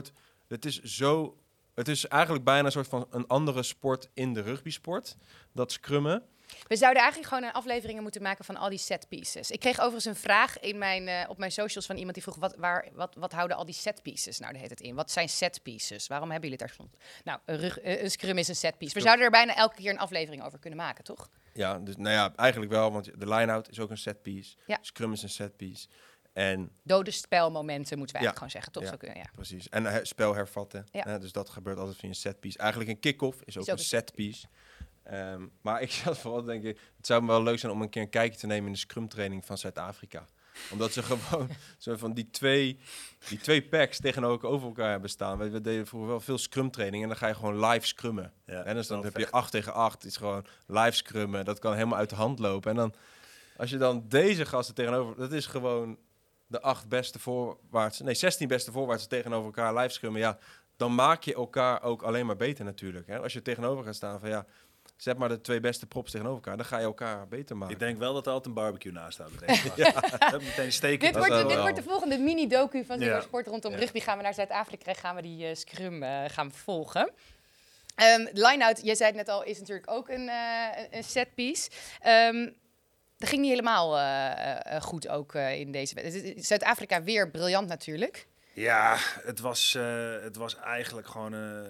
Het is eigenlijk bijna een soort van een andere sport in de rugbysport. Dat scrummen. We zouden eigenlijk gewoon een afleveringen moeten maken van al die set pieces. Ik kreeg overigens een vraag op mijn socials van iemand die vroeg... wat houden al die set pieces nou de heet het in? Wat zijn set pieces? Waarom hebben jullie het daar soms? Nou, een scrum is een set piece. We zouden er bijna elke keer een aflevering over kunnen maken, toch? Ja, dus eigenlijk wel, want de line-out is ook een set piece. Ja. Scrum is een set piece. En dode spelmomenten moeten we eigenlijk gewoon zeggen, toch? Ja, Zo kunnen, precies. En spel hervatten. Ja. Dus dat gebeurt altijd via een set piece. Eigenlijk een kick-off is ook een set piece. Maar ik zat vooral te denken, het zou me wel leuk zijn om een keer een kijkje te nemen in de scrumtraining van Zuid-Afrika. Omdat ze gewoon zo van die twee packs tegenover elkaar hebben staan. We deden vroeger wel veel scrumtraining en dan ga je gewoon live scrummen. Ja, en dus dan heb je 8 tegen 8, het is gewoon live scrummen. Dat kan helemaal uit de hand lopen. En dan, als je dan deze gasten tegenover, dat is gewoon de 8 beste voorwaarts, 16 beste voorwaarts tegenover elkaar live scrummen. Ja, dan maak je elkaar ook alleen maar beter natuurlijk. Hè? Als je tegenover gaat staan van zet maar de 2 beste props tegenover elkaar. Dan ga je elkaar beter maken. Ik denk wel dat er altijd een barbecue naast staat. Meteen steken. Dit wordt de volgende mini-docu van Ziggo Sport rondom rugby. Gaan we naar Zuid-Afrika, gaan we die scrum gaan volgen. Line-out, jij zei het net al, is natuurlijk ook een set piece. Dat ging niet helemaal goed ook in deze wedstrijd. Zuid-Afrika weer briljant natuurlijk. Ja, het was eigenlijk gewoon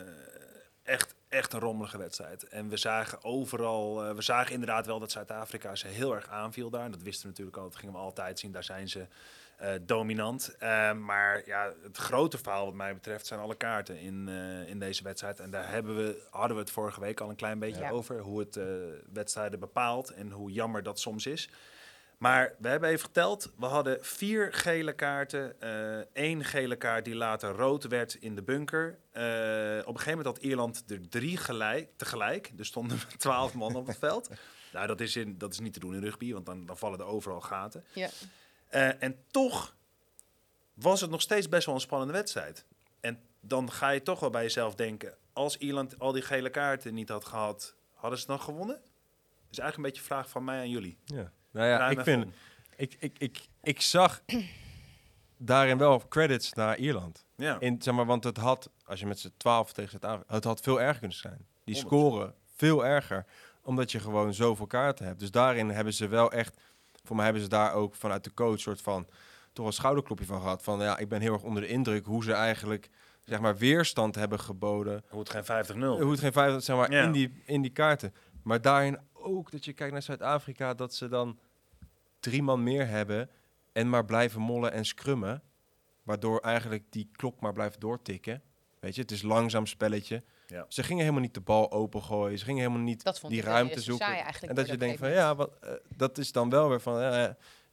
echt een rommelige wedstrijd. En we zagen overal, we zagen inderdaad wel dat Zuid-Afrika ze heel erg aanviel daar. En dat wisten we natuurlijk al, dat gingen we altijd zien. Daar zijn ze dominant. Maar ja, het grote verhaal wat mij betreft zijn alle kaarten in deze wedstrijd. En daar hadden we het vorige week al een klein beetje over. Hoe het wedstrijden bepaalt en hoe jammer dat soms is. Maar we hebben even geteld. We hadden 4 gele kaarten. 1 gele kaart die later rood werd in de bunker. Op een gegeven moment had Ierland er 3 tegelijk. Er stonden 12 man op het veld. Nou, dat is niet te doen in rugby, want dan vallen er overal gaten. Ja. En toch was het nog steeds best wel een spannende wedstrijd. En dan ga je toch wel bij jezelf denken, als Ierland al die gele kaarten niet had gehad, hadden ze dan gewonnen? Dat is eigenlijk een beetje een vraag van mij aan jullie. Ja. Nou ja, ik zag daarin wel credits naar Ierland. Ja. Zeg maar, want het had, als je met z'n 12 tegen Zuid-Afrika... Het had veel erger kunnen zijn. Die 100%. scoren veel erger, omdat je gewoon zoveel kaarten hebt. Dus daarin hebben ze wel echt... Voor mij hebben ze daar ook vanuit de coach soort van... toch een schouderklopje van gehad. Van ja, ik ben heel erg onder de indruk hoe ze eigenlijk... zeg maar, weerstand hebben geboden. Hoe het geen 50-0. Hoe het geen 50, zeg maar, in die kaarten. Maar daarin ook dat je kijkt naar Zuid-Afrika... dat ze dan 3 man meer hebben... en maar blijven mollen en scrummen... waardoor eigenlijk die klok maar blijft doortikken. Weet je, het is langzaam spelletje. Ja. Ze gingen helemaal niet de bal opengooien. Ze gingen helemaal niet die ruimte zoeken. En dat je denkt van, ja, dat is dan wel weer van...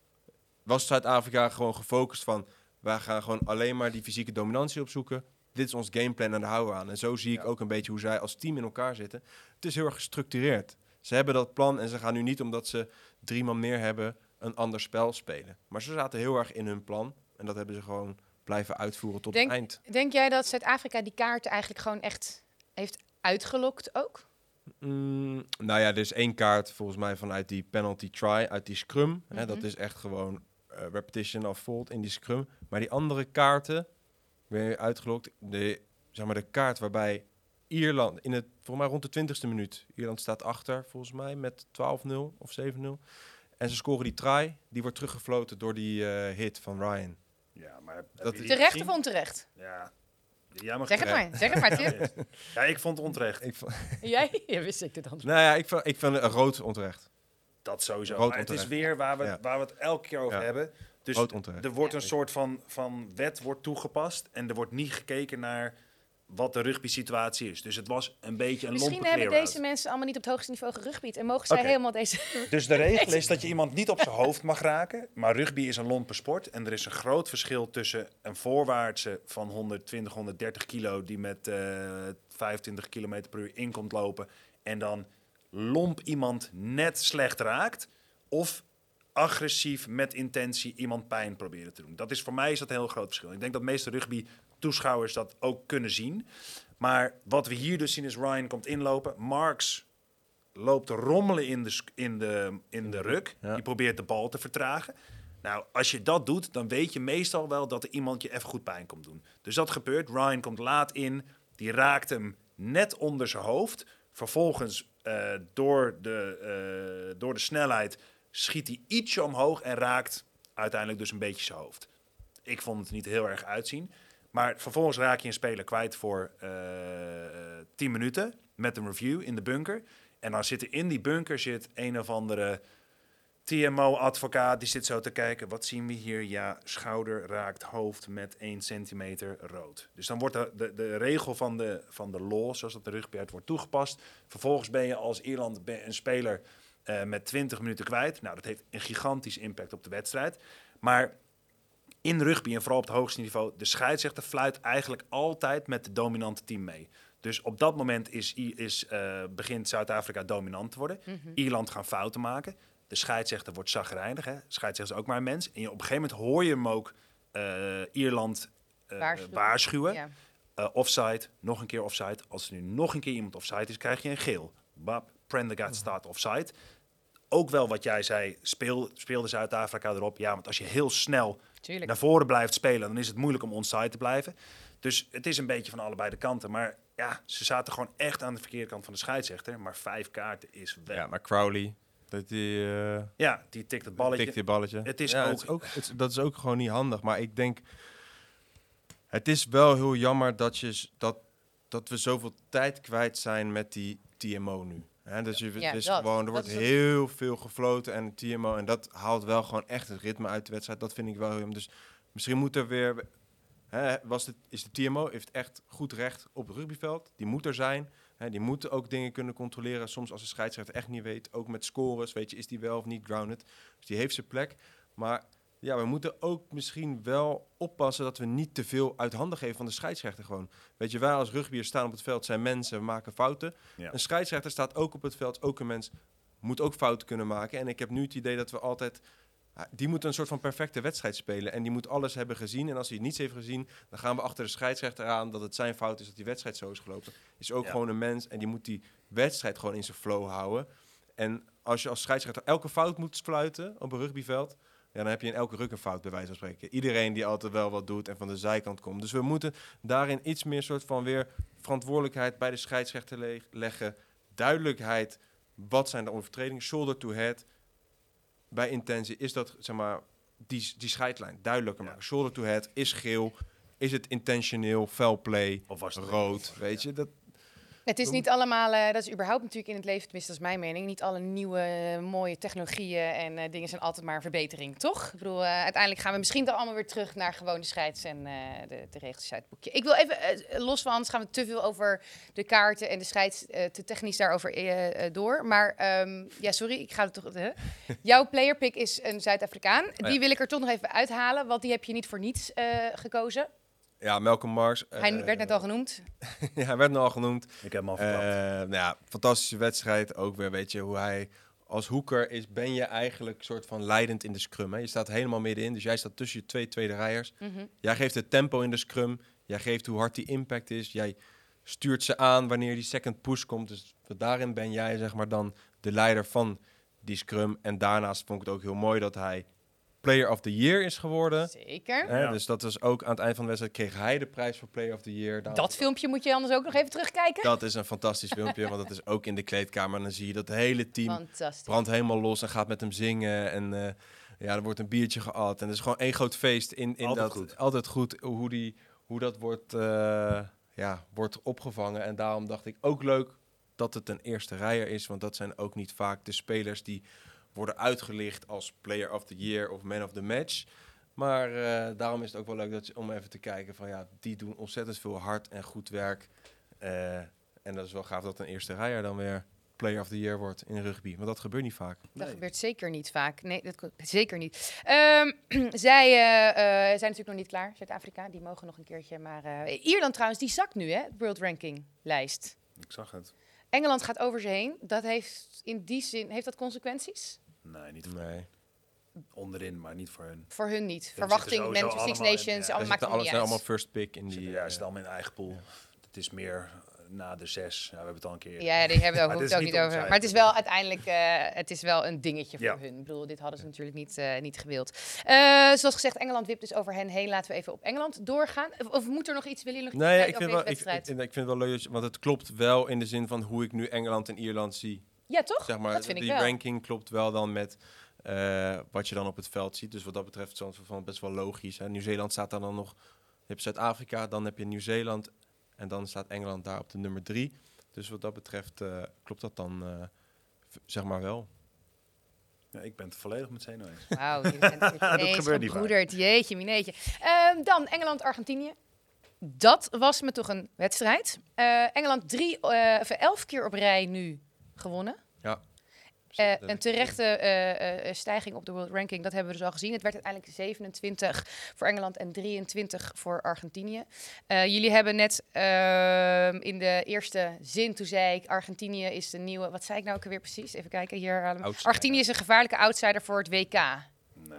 was Zuid-Afrika gewoon gefocust van... wij gaan gewoon alleen maar die fysieke dominantie opzoeken. Dit is ons gameplan en daar houden we aan. En zo zie ik ook een beetje hoe zij als team in elkaar zitten. Het is heel erg gestructureerd. Ze hebben dat plan en ze gaan nu niet omdat ze 3 man meer hebben... een ander spel spelen. Maar ze zaten heel erg in hun plan. En dat hebben ze gewoon blijven uitvoeren tot het eind. Denk jij dat Zuid-Afrika die kaarten eigenlijk gewoon echt heeft uitgelokt ook? Nou ja, er is 1 kaart volgens mij vanuit die penalty try, uit die scrum. Mm-hmm. Hè, dat is echt gewoon repetition of fault in die scrum. Maar die andere kaarten, weer uitgelokt. Zeg maar de kaart waarbij Ierland, volgens mij rond de 20e minuut. Ierland staat achter, volgens mij, met 12-0 of 7-0. En ze scoren die try, die wordt teruggefloten door die hit van Ryan. Ja, maar terecht of onterecht? Ja. Zeg het maar, Tim. Ja, ik vond het onterecht. Jij? Ja, wist ik dit dan. Nou ja, ik vind het rood onterecht. Dat sowieso. Maar het is weer waar we het elke keer over hebben. Dus er wordt een soort van wet wordt toegepast en er wordt niet gekeken naar wat de rugby-situatie is. Dus het was een beetje een lompe Misschien hebben deze mensen allemaal niet op het hoogste niveau gerugbied en mogen zij helemaal deze... Dus de regel is dat je iemand niet op zijn hoofd mag raken, maar rugby is een lompe sport en er is een groot verschil tussen een voorwaartse van 120, 130 kilo die met 25 km per uur in komt lopen en dan lomp iemand net slecht raakt of agressief met intentie iemand pijn proberen te doen. Dat is voor mij een heel groot verschil. Ik denk dat de meeste rugby-toeschouwers dat ook kunnen zien. Maar wat we hier dus zien is Ryan komt inlopen. Marks loopt te rommelen in de ruk. Ja. Die probeert de bal te vertragen. Nou, als je dat doet, dan weet je meestal wel dat er iemand je even goed pijn komt doen. Dus dat gebeurt. Ryan komt laat in. Die raakt hem net onder zijn hoofd. Vervolgens door de snelheid schiet hij ietsje omhoog en raakt uiteindelijk dus een beetje zijn hoofd. Ik vond het niet heel erg uitzien. Maar vervolgens raak je een speler kwijt voor 10 minuten met een review in de bunker. En dan zit er in die bunker een of andere TMO-advocaat. Die zit zo te kijken. Wat zien we hier? Ja, schouder raakt hoofd met 1 centimeter rood. Dus dan wordt de regel van de law, zoals dat de rugby uit wordt toegepast. Vervolgens ben je als Ierland een speler met 20 minuten kwijt. Nou, dat heeft een gigantische impact op de wedstrijd. Maar in rugby en vooral op het hoogste niveau, de scheidsrechter fluit eigenlijk altijd met het dominante team mee. Dus op dat moment begint Zuid-Afrika dominant te worden. Mm-hmm. Ierland gaan fouten maken. De scheidsrechter wordt chagrijnig. De scheidsrechter is ook maar een mens. En op een gegeven moment hoor je hem ook Ierland waarschuwen. Ja. Offside, nog een keer offside. Als er nu nog een keer iemand offside is, krijg je een geel. Bab, Prendergast staat offside. Ook wel wat jij zei, speelde Zuid-Afrika erop. Ja, want als je heel snel naar voren blijft spelen, dan is het moeilijk om onside te blijven. Dus het is een beetje van allebei de kanten. Maar ja, ze zaten gewoon echt aan de verkeerde kant van de scheidsrechter. Maar 5 kaarten is wel. Ja, maar Crowley, die tikt het balletje. Tikt die balletje. Het is dat is ook gewoon niet handig. Maar ik denk, het is wel heel jammer dat we zoveel tijd kwijt zijn met die TMO nu. Dus er wordt heel veel gefloten en TMO en dat haalt wel gewoon echt het ritme uit de wedstrijd. Dat vind ik wel heel. Dus misschien moet er weer. Is de TMO heeft echt goed recht op het rugbyveld. Die moet er zijn. Die moeten ook dingen kunnen controleren. Soms als de scheidsrechter echt niet weet, ook met scores, weet je, is die wel of niet grounded. Dus die heeft zijn plek. Maar ja, we moeten ook misschien wel oppassen dat we niet te veel uit handen geven van de scheidsrechter gewoon. Weet je, wij als rugbyers staan op het veld, zijn mensen, we maken fouten. Ja. Een scheidsrechter staat ook op het veld, ook een mens, moet ook fouten kunnen maken. En ik heb nu het idee dat we altijd, die moet een soort van perfecte wedstrijd spelen. En die moet alles hebben gezien. En als hij niets heeft gezien, dan gaan we achter de scheidsrechter aan dat het zijn fout is dat die wedstrijd zo is gelopen. Is ook gewoon een mens en die moet die wedstrijd gewoon in zijn flow houden. En als je als scheidsrechter elke fout moet fluiten op een rugbyveld, ja, dan heb je in elke ruk een fout, bij wijze van spreken. Iedereen die altijd wel wat doet en van de zijkant komt. Dus we moeten daarin iets meer soort van weer verantwoordelijkheid bij de scheidsrechter leggen. Duidelijkheid, wat zijn de overtredingen? Shoulder to head. Bij intentie is dat, zeg maar, die scheidlijn duidelijker maken. Shoulder to head is geel. Is het intentioneel, foul play, of was het rood, weet je? Dat... Het is niet allemaal, dat is überhaupt natuurlijk in het leven, tenminste dat is mijn mening, niet alle nieuwe mooie technologieën en dingen zijn altijd maar een verbetering, toch? Ik bedoel, uiteindelijk gaan we misschien dan allemaal weer terug naar gewone scheids en de regels uit het boekje. Ik wil even, los van, anders gaan we te veel over de kaarten en de scheids, te technisch daarover door. Maar ja, sorry, ik ga het toch... Jouw playerpick is een Zuid-Afrikaan. Die wil ik er toch nog even uithalen, want die heb je niet voor niets gekozen. Ja, Malcolm Marx. Hij werd net al genoemd. Ja, hij werd al genoemd. Ik heb hem al verklapt. Nou ja, fantastische wedstrijd. Ook weer, weet je, hoe hij als hoeker is, ben je eigenlijk soort van leidend in de scrum. Hè? Je staat helemaal middenin, dus jij staat tussen je twee tweede rijers. Mm-hmm. Jij geeft het tempo in de scrum. Jij geeft hoe hard die impact is. Jij stuurt ze aan wanneer die second push komt. Dus daarin ben jij, zeg maar, dan de leider van die scrum. En daarnaast vond ik het ook heel mooi dat hij Player of the Year is geworden. Zeker. Ja. Dus dat was ook aan het eind van de wedstrijd kreeg hij de prijs voor Player of the Year. Dat filmpje moet je anders ook nog even terugkijken. Dat is een fantastisch filmpje, want dat is ook in de kleedkamer. En dan zie je dat het hele team brandt helemaal los en gaat met hem zingen. En ja, er wordt een biertje geat. En het is gewoon één groot feest. Altijd goed hoe dat wordt opgevangen. En daarom dacht ik ook leuk dat het een eerste rijer is. Want dat zijn ook niet vaak de spelers die worden uitgelicht als Player of the Year of Man of the Match. Maar daarom is het ook wel leuk om even te kijken van ja, die doen ontzettend veel hard en goed werk. En dat is wel gaaf dat een eerste rijer dan weer Player of the Year wordt in rugby. Want dat gebeurt niet vaak. Dat gebeurt zeker niet vaak. Nee, dat zeker niet. Zij zijn natuurlijk nog niet klaar, Zuid-Afrika. Die mogen nog een keertje. Maar Ierland trouwens, die zakt nu, hè? World Ranking lijst. Ik zag het. Engeland gaat over ze heen. Dat heeft in die zin, heeft dat consequenties? Nee, niet voor hun. Onderin, maar niet voor hun. Voor hun niet. Verwachting, Six Nations, allemaal maakt het niet uit. Zijn allemaal first pick in die... Ja, zit allemaal in eigen pool. Het is meer na de 6. Ja, we hebben het al een keer. Ja, die hebben we het ook niet over. Maar het is wel uiteindelijk het is wel een dingetje voor hun. Ik bedoel, dit hadden ze natuurlijk niet gewild. Zoals gezegd, Engeland wipt dus over hen heen. Laten we even op Engeland doorgaan. Of moet er nog iets, willen jullie nog iets ik vind het wel leuk, want het klopt wel in de zin van hoe ik nu Engeland en Ierland zie. Ja, toch? Zeg maar, dat vind ik die wel. ranking klopt wel dan met wat je dan op het veld ziet. Dus wat dat betreft is het best wel logisch. Hè. Nieuw-Zeeland staat daar dan nog. Je hebt Zuid-Afrika, dan heb je Nieuw-Zeeland. En dan staat Engeland daar op de nummer 3. Dus wat dat betreft klopt dat dan zeg maar wel. Ja, ik ben het volledig met Zeno eens. Wauw, je bent het dat gebeurt niet vaak. Jeetje, mineetje. Dan Engeland-Argentinië. Dat was me toch een wedstrijd. Engeland 11 keer op rij nu gewonnen. Ja. Een terechte stijging op de World Ranking, dat hebben we dus al gezien. Het werd uiteindelijk 27 voor Engeland en 23 voor Argentinië. Jullie hebben net in de eerste zin, toen zei ik, Argentinië is de nieuwe... Wat zei ik nou ook weer precies? Even kijken, hier. Argentinië is een gevaarlijke outsider voor het WK. Nee.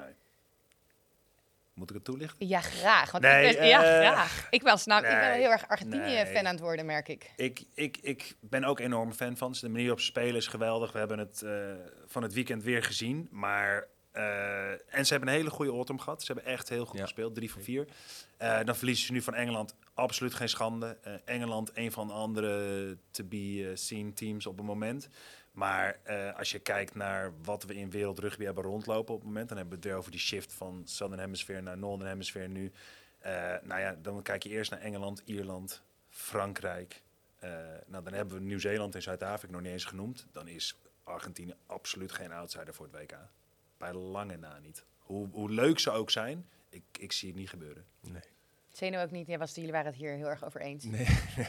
Moet ik het toelichten? Ja, graag. Want graag. Ik ben heel erg Argentinië-fan aan het worden, merk ik. Ik ben ook enorm fan van ze. De manier op ze spelen is geweldig. We hebben het van het weekend weer gezien. Maar, en ze hebben een hele goede autumn gehad. Ze hebben echt heel goed gespeeld. 3 van 4. Dan verliezen ze nu van Engeland. Absoluut geen schande. Engeland, een van de andere to-be-seen teams op het moment. Maar als je kijkt naar wat we in wereldrugby hebben rondlopen op het moment, dan hebben we het weer over die shift van Southern Hemisphere naar Northern Hemisphere nu. Dan kijk je eerst naar Engeland, Ierland, Frankrijk. Dan hebben we Nieuw-Zeeland en Zuid-Afrika nog niet eens genoemd. Dan is Argentinië absoluut geen outsider voor het WK. Bij lange na niet. Hoe leuk ze ook zijn, ik zie het niet gebeuren. Nee. Zeno ook niet. Jullie waren het hier heel erg over eens. Nee,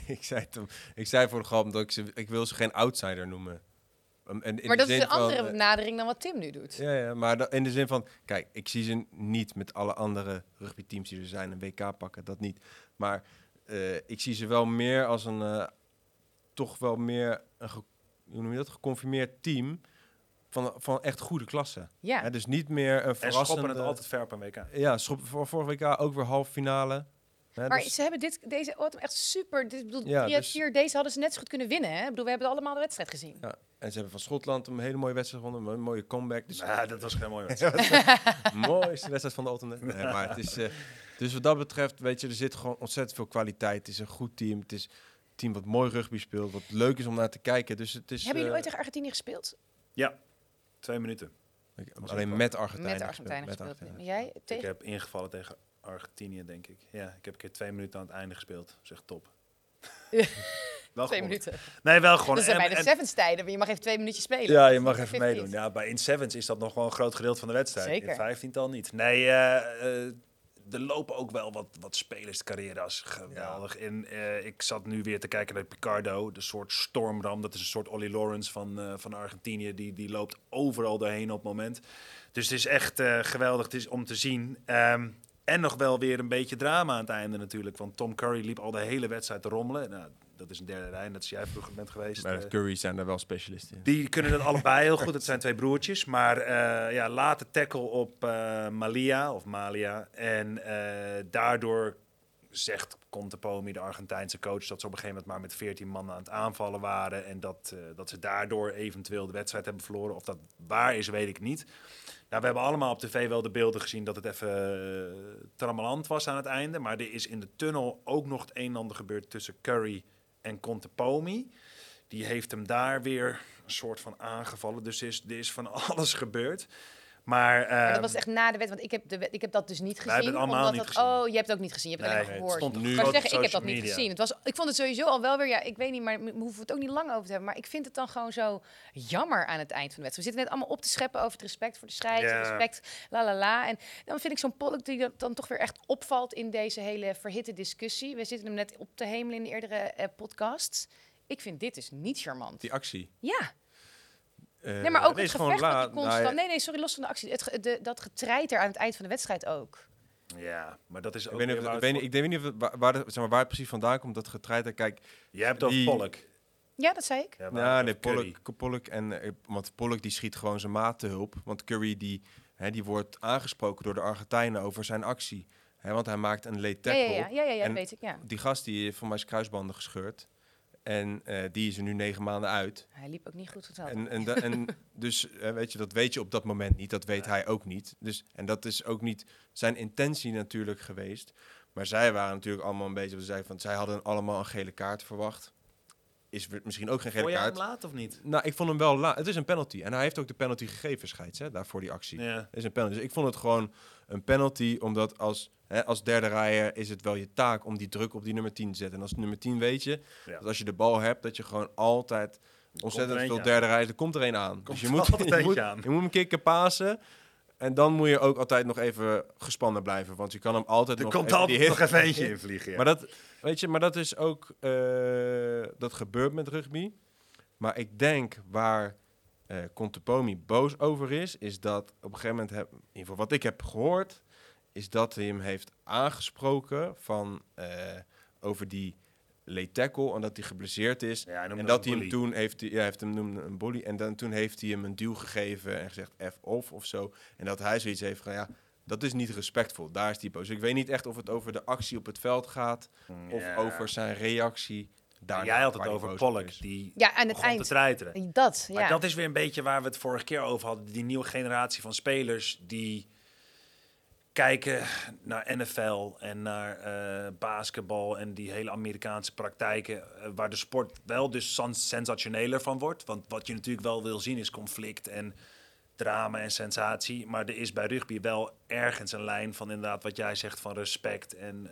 ik zei voor de grap dat ik wil ze geen outsider noemen. Maar dat is een andere benadering dan wat Tim nu doet. Ja, maar in de zin van... Kijk, ik zie ze niet met alle andere rugbyteams die er zijn een WK pakken. Dat niet. Maar ik zie ze wel meer als een... toch wel meer een geconfirmeerd team van echt goede klasse. Ja. Dus niet meer een verrassende... En schoppen het altijd ver op een WK. Ja, voor vorig WK ook weer halve finale. Ja, Maar dus- ze hebben deze autumn echt super... Ik bedoel, Ja, 3 uit dus- 4, deze hadden ze net zo goed kunnen winnen. Hè? Ik bedoel, we hebben allemaal de wedstrijd gezien. ja. En ze hebben van Schotland een hele mooie wedstrijd gewonnen. Een mooie comeback. Dus Dat was geen mooie wedstrijd. mooiste wedstrijd van de autumn. Nee, maar het is... dus wat dat betreft, weet je, er zit gewoon ontzettend veel kwaliteit. Het is een goed team. Het is een team wat mooi rugby speelt. Wat leuk is om naar te kijken. Dus het is... Hebben jullie ooit tegen Argentinië gespeeld? Ja, 2 minuten. Alleen met Argentijnen. Met de Argentijnen gespeeld. Argentijnen. Jij Ik tegen? heb ingevallen tegen Argentinië, denk ik. Ja, ik heb een keer 2 minuten aan het einde gespeeld. Dat is echt top. Wel 2 gewonnen. minuten. Nee, wel gewoon. Dat is bij de Sevens tijden, maar je mag even 2 minuutjes spelen. Ja, je Dat mag is even 50-50. meedoen. Ja, bij in Sevens is dat nog wel een groot gedeelte van de wedstrijd. Zeker. In 15-tal niet. Nee, er lopen ook wel wat spelerscarrières. Geweldig. En ik zat nu weer te kijken naar Picardo, de soort stormram. Dat is een soort Ollie Lawrence van Argentinië. Die loopt overal doorheen op het moment. Dus het is echt geweldig. Het is om te zien. En nog wel weer een beetje drama aan het einde natuurlijk. Want Tom Curry liep al de hele wedstrijd te rommelen. Nou, dat is een derde rij, net als jij vroeger bent geweest. Maar Curry zijn daar wel specialisten in. Die kunnen het allebei heel goed. Het zijn 2 broertjes. Maar late tackle op Malia. En daardoor zegt Contepomi, de Argentijnse coach, dat ze op een gegeven moment maar met 14 man aan het aanvallen waren. En dat ze daardoor eventueel de wedstrijd hebben verloren. Of dat waar is, weet ik niet. Nou, we hebben allemaal op tv wel de beelden gezien dat het even trammeland was aan het einde. Maar er is in de tunnel ook nog het een en ander gebeurd tussen Curry en Contepomi. Die heeft hem daar weer een soort van aangevallen. Dus er is van alles gebeurd. Maar dat was echt na de wedstrijd, want ik heb dat dus niet gezien. Wij hebben het allemaal niet gezien. Oh, je hebt het ook niet gezien. Je hebt het alleen maar gehoord. stond Ik nu kan op zeggen, ik heb dat social niet media. gezien. Ik vond het sowieso al wel weer, ja, ik weet niet, maar we hoeven het ook niet lang over te hebben. Maar ik vind het dan gewoon zo jammer aan het eind van de wedstrijd. We zitten net allemaal op te scheppen over het respect voor de scheids, Ja. respect, la. En dan vind ik zo'n Pollock die dan toch weer echt opvalt in deze hele verhitte discussie. We zitten hem net op te hemelen in de eerdere podcasts. Ik vind dit dus niet charmant. Die actie. Ja. Nee, maar ook nee, het is gewoon gevecht dat laat. die constant... Nee, sorry, los van de actie. Dat getreiter aan het eind van de wedstrijd ook. Ja, maar dat is ook Ik weet niet, weer of, waar ik weet niet of het, waar het precies vandaan komt, dat getreiter. Kijk, Jij hebt het over die- Pollock. Ja, dat zei ik. Ja, maar ja, over nee, Curry. Pollock want Pollock die schiet gewoon zijn maat te hulp. Want Curry die wordt aangesproken door de Argentijnen over zijn actie. Want hij maakt een late tackle. Ja, dat En weet ik, ja. Die gast die heeft voor mij zijn kruisbanden gescheurd. En die is er nu 9 maanden uit. Hij liep ook niet goed verteld. En dus weet je, dat weet je op dat moment niet. Dat weet hij ook niet. Dus, en dat is ook niet zijn intentie natuurlijk geweest. Maar zij waren natuurlijk allemaal een beetje... Zij hadden allemaal een gele kaart verwacht. Is misschien ook geen gele Vond jij kaart. hem laat of niet? Nou, ik vond hem wel laat. Het is een penalty. En hij heeft ook de penalty gegeven, scheids, daarvoor die actie. Ja. Het is een penalty. Dus ik vond het gewoon een penalty, omdat als derde rijer is het wel je taak om die druk op die nummer 10 te zetten. En als nummer 10 weet je, Ja. dat als je de bal hebt, dat je gewoon altijd ontzettend veel derde rijders, er komt er één aan. Dus je moet, altijd je, eentje moet, aan. je moet hem kicken, pasen. En dan moet je ook altijd nog even gespannen blijven, want je kan hem altijd Er nog komt even altijd die nog even eentje in vliegen. Ja. Maar dat, weet je, maar dat is ook, dat gebeurt met rugby. Maar ik denk waar Contepomi boos over is dat op een gegeven moment, in ieder geval wat ik heb gehoord, is dat hij hem heeft aangesproken over die late tackle en dat hij geblesseerd is. Ja, hij noemde En dat hem hij hem bully. toen heeft hem noemde een bully. En toen heeft hij hem een duw gegeven en gezegd F off of zo. En dat hij zoiets heeft van ja, dat is niet respectvol. Daar is die boos. Ik weet niet echt of het over de actie op het veld gaat of Ja. over zijn reactie. Jij had het waar over boos Pollock, is. die Ja, aan het begon eind. te treiteren. Dat, Maar ja. dat is weer een beetje waar we het vorige keer over hadden. Die nieuwe generatie van spelers die kijken naar NFL en naar basketbal en die hele Amerikaanse praktijken, waar de sport wel dus sensationeler van wordt. Want wat je natuurlijk wel wil zien is conflict en drama en sensatie. Maar er is bij rugby wel ergens een lijn van inderdaad wat jij zegt van respect en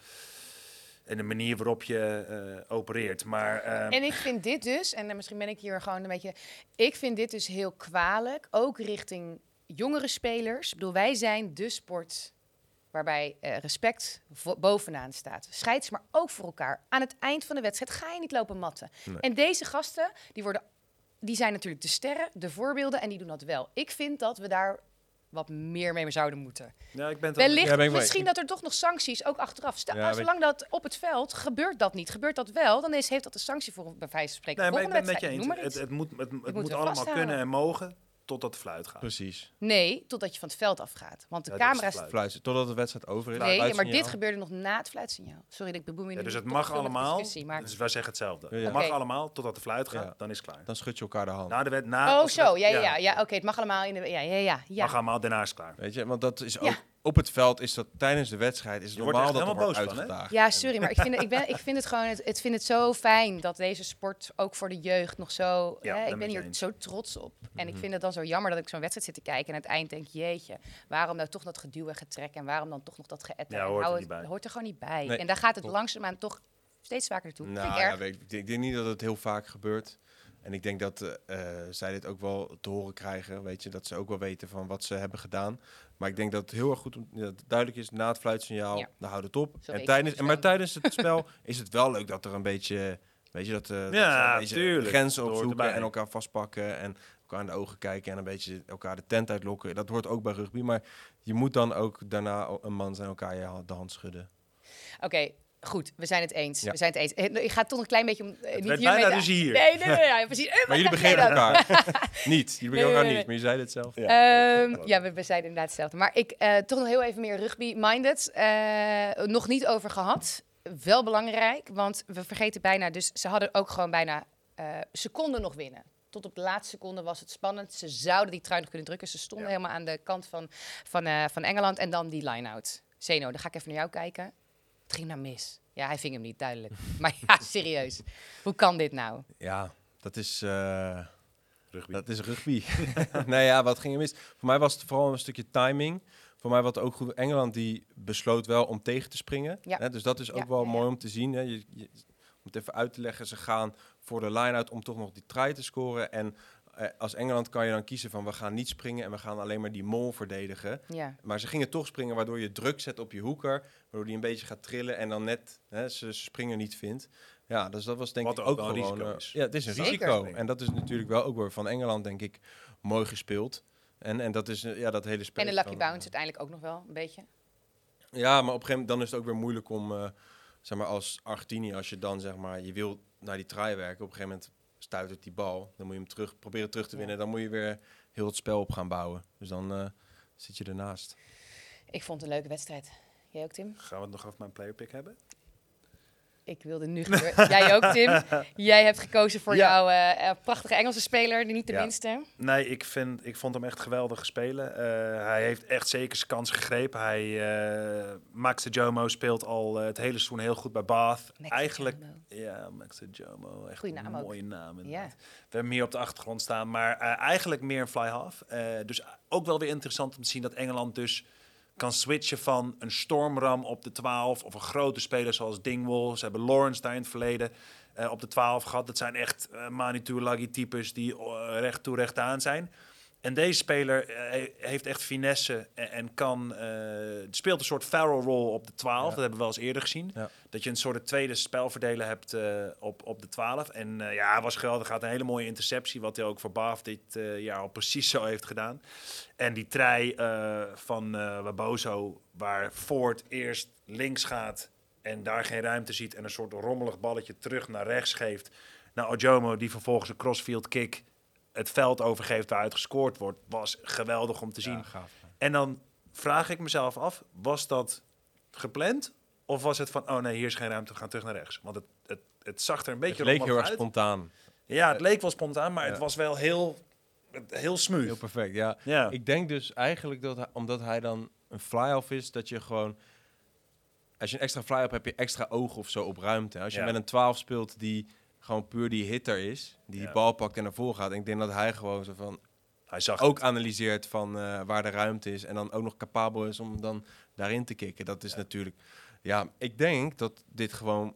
de manier waarop je opereert. Maar En ik vind dit dus, en misschien ben ik hier gewoon een beetje... Ik vind dit dus heel kwalijk, ook richting jongere spelers. Ik bedoel, wij zijn de sport waarbij respect bovenaan staat. Scheids, maar ook voor elkaar. Aan het eind van de wedstrijd ga je niet lopen matten. Nee. En deze gasten, die zijn natuurlijk de sterren, de voorbeelden, en die doen dat wel. Ik vind dat we daar wat meer mee zouden moeten. ja, ik ben het Wellicht, Ja, ben ik mee. misschien dat er toch nog sancties, ook achteraf. Ja, Maar zolang dat op het veld gebeurt dat niet, gebeurt dat wel, dan heeft dat een sanctie voor bij wijze van spreken. Nee, maar ik Volgende ben het met je wedstrijd, eens. noem maar iets. Het moet moeten we allemaal vasthouden. kunnen en mogen. totdat de fluit gaat. Precies. Nee, totdat je van het veld afgaat. Want de camera's... Fluiten, totdat de wedstrijd over is. Nee, maar dit gebeurde nog na het fluitsignaal. Sorry dat ik bemoei me nu. Dus het mag allemaal. Maar... Dus wij zeggen hetzelfde. Ja. Het mag allemaal totdat de fluit gaat, dan is het klaar. Dan schud je elkaar de hand. Oké, het mag allemaal in de... Ja. Mag allemaal, daarna is het klaar. Weet je, want dat is ook... Op het veld is dat tijdens de wedstrijd is het normaal dat er wordt uitgedaagd. Ja, sorry, maar ik vind het gewoon... Ik vind het zo fijn dat deze sport ook voor de jeugd nog zo... ik ben hier zo trots op. En ik vind het dan zo jammer dat ik zo'n wedstrijd zit te kijken en aan het eind denk, jeetje, waarom nou toch dat geduw en getrek en waarom dan toch nog dat geëtter? Ja, hoort er gewoon niet bij. Nee, en daar gaat het langzaamaan toch steeds vaker naartoe. Nou, ik denk niet dat het heel vaak gebeurt. En ik denk dat zij dit ook wel te horen krijgen, weet je, dat ze ook wel weten van wat ze hebben gedaan. Maar ik denk dat het heel erg goed duidelijk is, na het fluitsignaal, dan houdt het op. Maar tijdens het spel is het wel leuk dat er een beetje, weet je, dat grenzen opzoeken en elkaar vastpakken en elkaar in de ogen kijken en een beetje elkaar de tent uitlokken. Dat hoort ook bij rugby, maar je moet dan ook daarna een man zijn, elkaar de hand schudden. Oké. Goed, we zijn het eens. Ja. We zijn het eens. Ik ga toch een klein beetje... niet bijna dus hier. Nee, precies. Maar jullie begrepen elkaar. Niet. Jullie begrepen elkaar niet, maar je zei het zelf. We zeiden inderdaad hetzelfde. Maar ik toch nog heel even meer rugby-minded. Nog niet over gehad. Wel belangrijk, want we vergeten bijna... Dus ze hadden ook gewoon bijna seconden nog winnen. Tot op de laatste seconde was het spannend. Ze zouden die trui nog kunnen drukken. Ze stonden helemaal aan de kant van Engeland. En dan die line-out. Zeno, dan ga ik even naar jou kijken. Het ging nou mis. Ja, hij ving hem niet, duidelijk. Maar ja, serieus. Hoe kan dit nou? Ja, dat is... rugby. Dat is rugby. Nee, ja, wat ging er mis? Voor mij was het vooral een stukje timing. Voor mij was het ook goed. Engeland die besloot wel om tegen te springen. Ja. Hè, dus dat is ook wel mooi om te zien. Hè. Om het even uit te leggen. Ze gaan voor de line-out om toch nog die try te scoren. En als Engeland kan je dan kiezen van we gaan niet springen en we gaan alleen maar die mol verdedigen. Ja. Maar ze gingen toch springen waardoor je druk zet op je hoeker. Waardoor die een beetje gaat trillen en dan net ze springen niet vindt. Ja, dus dat was denk ik ook gewoon... risico is. Ja, het is een risico. En dat is natuurlijk wel ook weer van Engeland denk ik mooi gespeeld. En dat is dat hele spel. En de lucky bounce uiteindelijk ook nog wel een beetje. Ja, maar op een gegeven moment dan is het ook weer moeilijk om, zeg maar als Argentinië, als je dan zeg maar, je wil naar die try werken, op een gegeven moment stuitert die bal, dan moet je hem proberen terug te winnen, dan moet je weer heel het spel op gaan bouwen. Dus dan zit je ernaast. Ik vond het een leuke wedstrijd. Jij ook, Tim? Gaan we het nog over mijn player pick hebben? Ik wilde nu... Jij ook, Tim? Jij hebt gekozen voor jouw prachtige Engelse speler, niet de minste. Nee, ik vond hem echt geweldig spelen. Hij heeft echt zeker zijn kans gegrepen. Max de Jomo speelt al het hele seizoen heel goed bij Bath. Max de Jomo. Echt een mooie naam. Ja. We hebben hem hier op de achtergrond staan, maar eigenlijk meer een fly-half. Dus ook wel weer interessant om te zien dat Engeland dus kan switchen van een stormram op de 12 of een grote speler zoals Dingwall. Ze hebben Lawrence daar in het verleden op de 12 gehad. Dat zijn echt Manu Tuilagi types die recht toe recht aan zijn. En deze speler heeft echt finesse en speelt een soort Farrell role op de 12. Ja. Dat hebben we wel eens eerder gezien. Ja. Dat je een soort tweede spelverdeler hebt op de 12. En hij was geweldig. Had een hele mooie interceptie, wat hij ook voor Bath dit jaar al precies zo heeft gedaan. En die try van Waboso, waar Ford eerst links gaat en daar geen ruimte ziet en een soort rommelig balletje terug naar rechts geeft naar Ojomo, die vervolgens een crossfield kick het veld overgeeft waaruit gescoord wordt, was geweldig om te zien. Gaaf. En dan vraag ik mezelf af, was dat gepland? Of was het van, oh nee, hier is geen ruimte, we gaan terug naar rechts? Want het zag er een beetje rommelig uit. Het leek heel erg spontaan. Ja, het leek wel spontaan, maar het was wel heel smooth. Heel perfect, ja. Ik denk dus eigenlijk omdat hij dan een fly-off is, dat je gewoon... Als je een extra fly-off hebt, heb je extra ogen of zo op ruimte. Als je met een 12 speelt die gewoon puur die hitter is, die bal pakt en naar voren gaat. En ik denk dat hij gewoon zo van... Hij zag ook analyseert van waar de ruimte is en dan ook nog capabel is om dan daarin te kicken. Dat is natuurlijk... Ja, ik denk dat dit gewoon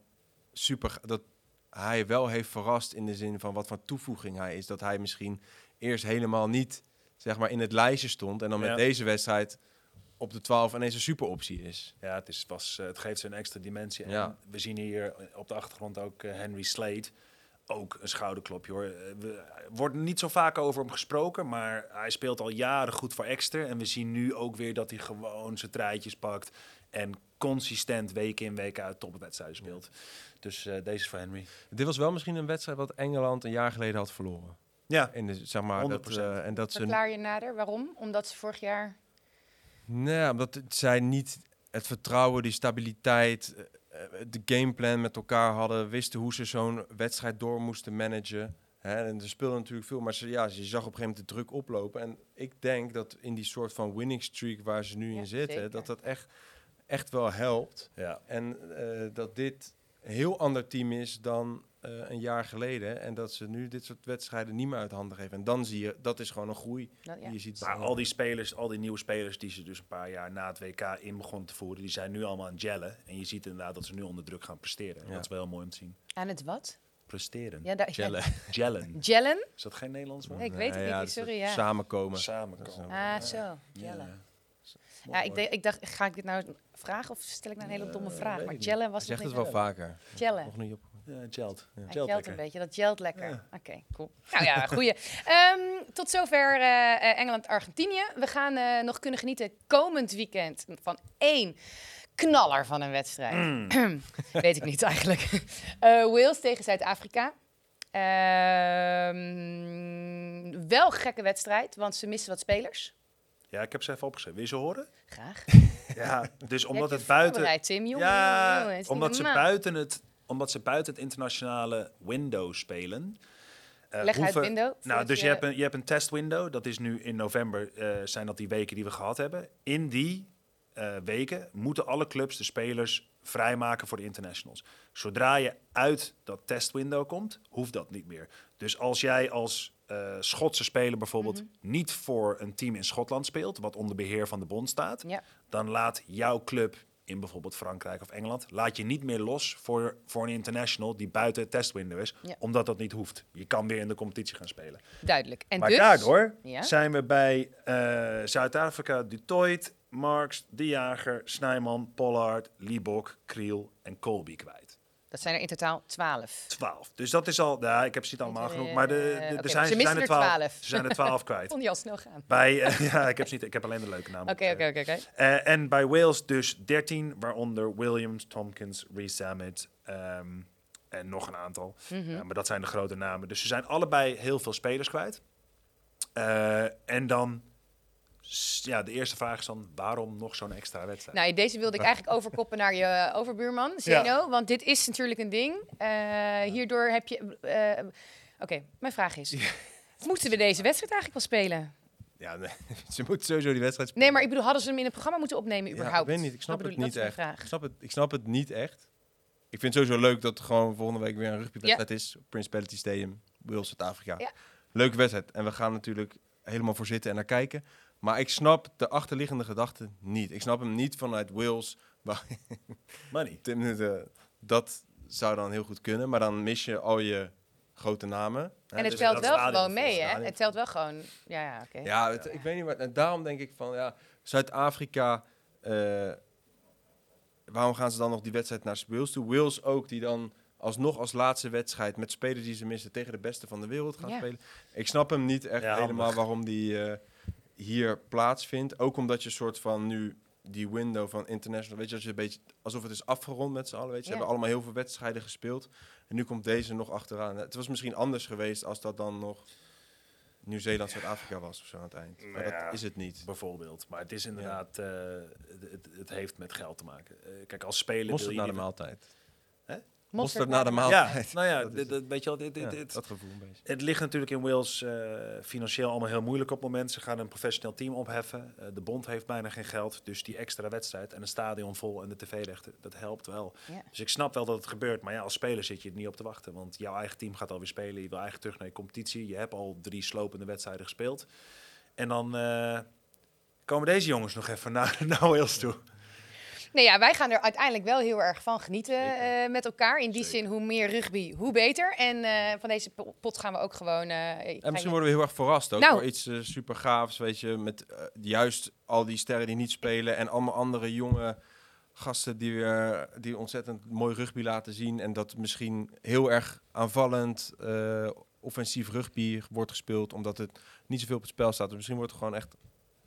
dat hij wel heeft verrast in de zin van wat voor toevoeging hij is. Dat hij misschien eerst helemaal niet, zeg maar, in het lijstje stond en dan met deze wedstrijd op de 12 ineens een superoptie is. Ja, het geeft ze een extra dimensie. Ja. En we zien hier op de achtergrond ook Henry Slade. Ook een schouderklopje, hoor. Er wordt niet zo vaak over hem gesproken, maar hij speelt al jaren goed voor Exeter. En we zien nu ook weer dat hij gewoon zijn treitjes pakt en consistent week in, week uit topwedstrijden speelt. Dus deze is voor Henry. Dit was wel misschien een wedstrijd wat Engeland een jaar geleden had verloren. Ja, in de, zeg maar, 100%. En dat Verklaar je nader. Waarom? Omdat ze vorig jaar... Nee, omdat zij niet het vertrouwen, die stabiliteit, de gameplan met elkaar hadden, wisten hoe ze zo'n wedstrijd door moesten managen. Hè? En er speelde natuurlijk veel, maar je zag op een gegeven moment de druk oplopen. En ik denk dat in die soort van winning streak waar ze nu in zitten, zeker. dat echt wel helpt. Ja. En dat dit een heel ander team is dan een jaar geleden. En dat ze nu dit soort wedstrijden niet meer uit handen geven. En dan zie je, dat is gewoon een groei. Die je ziet. Maar al die nieuwe spelers die ze dus een paar jaar na het WK in begonnen te voeren, die zijn nu allemaal aan het gellen. En je ziet inderdaad dat ze nu onder druk gaan presteren. En dat is wel heel mooi om te zien. Aan het wat? Presteren. Ja, daar, Gellen. Gellen. Gellen? Is dat geen Nederlands woord? Nee, ik weet het niet. Sorry, ja. Samenkomen. Ah, zo. Gellen. Ja, ik dacht, ga ik dit nou vragen of stel ik nou een hele domme vraag? Maar gellen was Zegt nog het niet wel zo. vaker. Gellen. Nog niet op. Ja, gelt. Hij Gelt gelt een beetje, dat gelt lekker. Ja. Oké, cool. Nou ja, goeie. Tot zover Engeland-Argentinië. We gaan nog kunnen genieten komend weekend van 1 knaller van een wedstrijd. Weet ik niet eigenlijk. Wales tegen Zuid-Afrika. Wel een gekke wedstrijd, want ze missen wat spelers. Ja, ik heb ze even opgeschreven. Wil je ze horen? Graag. Ja, dus omdat Je het hebt je buiten... voorbereid, Tim. Jongen, Ja, jongen, het is omdat niet ze normaal. buiten het internationale window spelen. Leg uit window. Nou, dus je hebt een test window. Dat is nu in november, zijn dat die weken die we gehad hebben. In die weken moeten alle clubs de spelers vrijmaken voor de internationals. Zodra je uit dat testwindow komt, hoeft dat niet meer. Dus als jij als Schotse speler bijvoorbeeld niet voor een team in Schotland speelt, wat onder beheer van de bond staat, dan laat jouw club in bijvoorbeeld Frankrijk of Engeland, laat je niet meer los voor een international die buiten het testwindow is, omdat dat niet hoeft. Je kan weer in de competitie gaan spelen. Duidelijk. En maar dus, daardoor zijn we bij Zuid-Afrika, Du Toit, Marks, De Jager, Snijman, Pollard, Liebok, Kriel en Colby kwijt. Dat zijn er in totaal 12. 12. Dus dat is al... Ja, ik heb ze niet allemaal genoemd, maar er zijn er 12. Ze zijn er 12 kwijt. Vond je al snel gaan. Bij, ja, ik heb alleen de leuke namen. Oké. En bij Wales dus 13, waaronder Williams, Tompkins, Rees-Zammit en nog een aantal. Maar dat zijn de grote namen. Dus ze zijn allebei heel veel spelers kwijt. En dan... Ja, de eerste vraag is dan, waarom nog zo'n extra wedstrijd? Nou, deze wilde ik eigenlijk overkoppen naar je overbuurman, Zeno. Ja. Want dit is natuurlijk een ding. Hierdoor heb je... Oké, mijn vraag is... Moeten we deze wedstrijd eigenlijk wel spelen? Ja, nee, ze moeten sowieso die wedstrijd spelen. Nee, maar ik bedoel, hadden ze hem in het programma moeten opnemen überhaupt? Ja, ik weet niet, ik snap het niet echt. Ik snap het niet echt. Ik vind het sowieso leuk dat er gewoon volgende week weer een rugbywedstrijd is. Principality Stadium, Wales, Zuid-Afrika. Ja. Leuke wedstrijd. En we gaan natuurlijk helemaal voor zitten en naar kijken. Maar ik snap de achterliggende gedachte niet. Ik snap hem niet vanuit Wales. Money. Dat zou dan heel goed kunnen. Maar dan mis je al je grote namen. En het dus telt wel gewoon mee, hè? Het telt wel gewoon... Ja, oké. Ja, ik weet niet wat. En daarom denk ik van, ja, Zuid-Afrika... waarom gaan ze dan nog die wedstrijd naar Wales toe? Wales ook, die dan alsnog als laatste wedstrijd... met spelers die ze missen tegen de beste van de wereld gaan spelen. Ik snap hem niet echt helemaal waarom die... hier plaatsvindt. Ook omdat je soort van nu die window van international, weet je, als je een beetje alsof het is afgerond met z'n allen, weet je. Ze hebben allemaal heel veel wedstrijden gespeeld en nu komt deze nog achteraan. Het was misschien anders geweest als dat dan nog Nieuw-Zeeland, Zuid-Afrika was of zo aan het eind. Maar dat is het niet. Bijvoorbeeld. Maar het is inderdaad, het heeft met geld te maken. Kijk, als speler wil je naar de maaltijd. Hè? Mosterd na de maaltijd. Ja, nou ja, weet je wel, dat gevoel een beetje. Het ligt natuurlijk in Wales financieel allemaal heel moeilijk op het moment. Ze gaan een professioneel team opheffen. De bond heeft bijna geen geld. Dus die extra wedstrijd en een stadion vol en de tv-rechten, dat helpt wel. Ja. Dus ik snap wel dat het gebeurt. Maar ja, als speler zit je er niet op te wachten. Want jouw eigen team gaat alweer spelen. Je wil eigenlijk terug naar je competitie. Je hebt al 3 slopende wedstrijden gespeeld. En dan komen deze jongens nog even naar Wales toe. Nee, ja, wij gaan er uiteindelijk wel heel erg van genieten met elkaar. In die zin, hoe meer rugby, hoe beter. En van deze pot gaan we ook gewoon... en misschien worden we heel erg verrast ook door iets super gaafs, weet je. Met juist al die sterren die niet spelen en allemaal andere jonge gasten die ontzettend mooi rugby laten zien. En dat misschien heel erg aanvallend, offensief rugby wordt gespeeld, omdat het niet zoveel op het spel staat. Dus misschien wordt het gewoon echt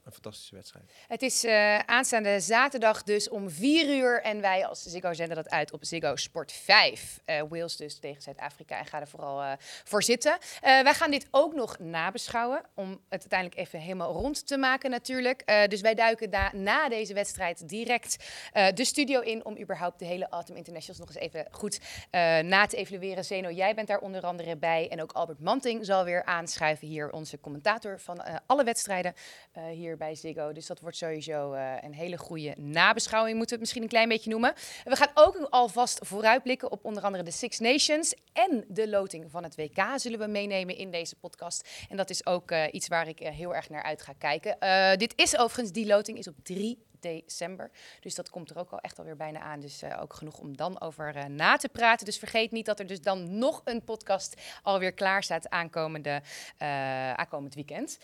een fantastische wedstrijd. Het is aanstaande zaterdag dus om 4:00 en wij als Ziggo zenden dat uit op Ziggo Sport 5. Wales dus tegen Zuid-Afrika en ga er vooral voor zitten. Wij gaan dit ook nog nabeschouwen om het uiteindelijk even helemaal rond te maken natuurlijk. Dus wij duiken na deze wedstrijd direct de studio in om überhaupt de hele Autumn Internationals nog eens even goed na te evalueren. Zeno, jij bent daar onder andere bij en ook Albert Manting zal weer aanschuiven hier, onze commentator van alle wedstrijden hier bij Ziggo. Dus dat wordt sowieso een hele goede nabeschouwing, moeten we het misschien een klein beetje noemen. We gaan ook alvast vooruitblikken op onder andere de Six Nations en de loting van het WK zullen we meenemen in deze podcast. En dat is ook iets waar ik heel erg naar uit ga kijken. Dit is overigens, die loting is op 3 december. Dus dat komt er ook al echt alweer bijna aan. Dus ook genoeg om dan over na te praten. Dus vergeet niet dat er dus dan nog een podcast alweer klaar staat aankomend weekend.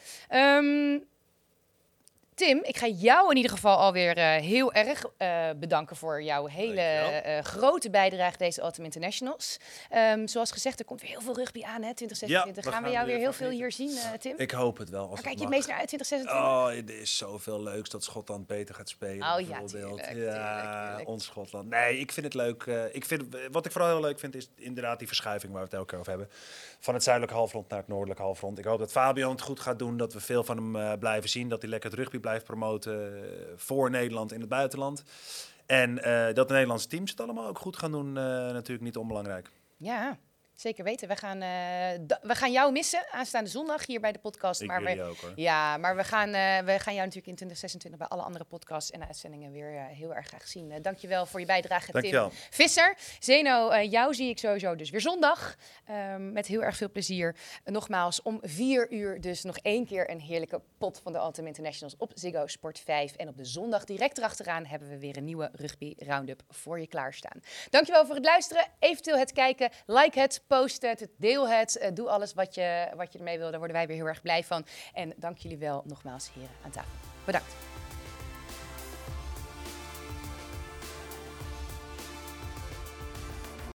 Tim, ik ga jou in ieder geval alweer heel erg bedanken voor jouw hele grote bijdrage deze Autumn Internationals. Zoals gezegd, er komt weer heel veel rugby aan, hè, 2026. Ja, gaan we jou weer heel veel hier zien, Tim? Ik hoop het wel. Waar kijk je het meest naar uit, 2026? Oh, er is zoveel leuks dat Schotland beter gaat spelen. Oh ja, tuurlijk. Ons Schotland. Nee, ik vind het leuk. Wat ik vooral heel leuk vind, is inderdaad die verschuiving waar we het elke keer over hebben. Van het zuidelijke halfrond naar het noordelijke halfrond. Ik hoop dat Fabio het goed gaat doen, dat we veel van hem blijven zien. Dat hij lekker het rugby blijft promoten voor Nederland in het buitenland. En dat de Nederlandse teams het allemaal ook goed gaan doen, natuurlijk niet onbelangrijk. Ja, zeker weten. We gaan jou missen aanstaande zondag hier bij de podcast. Jullie ook, hoor. Ja, maar we gaan jou natuurlijk in 2026 bij alle andere podcasts en uitzendingen weer heel erg graag zien. Dankjewel voor je bijdrage, Dankjewel. Tim Visser. Zeno, jou zie ik sowieso dus weer zondag. Met heel erg veel plezier. Nogmaals, om 4:00 dus nog 1 keer een heerlijke pot van de Autumn Internationals op Ziggo Sport 5. En op de zondag direct erachteraan hebben we weer een nieuwe Rugby Roundup voor je klaarstaan. Dankjewel voor het luisteren. Eventueel het kijken. Like het, post het, deel het. Doe alles wat je ermee wil. Daar worden wij weer heel erg blij van. En dank jullie wel nogmaals, heren aan tafel. Bedankt.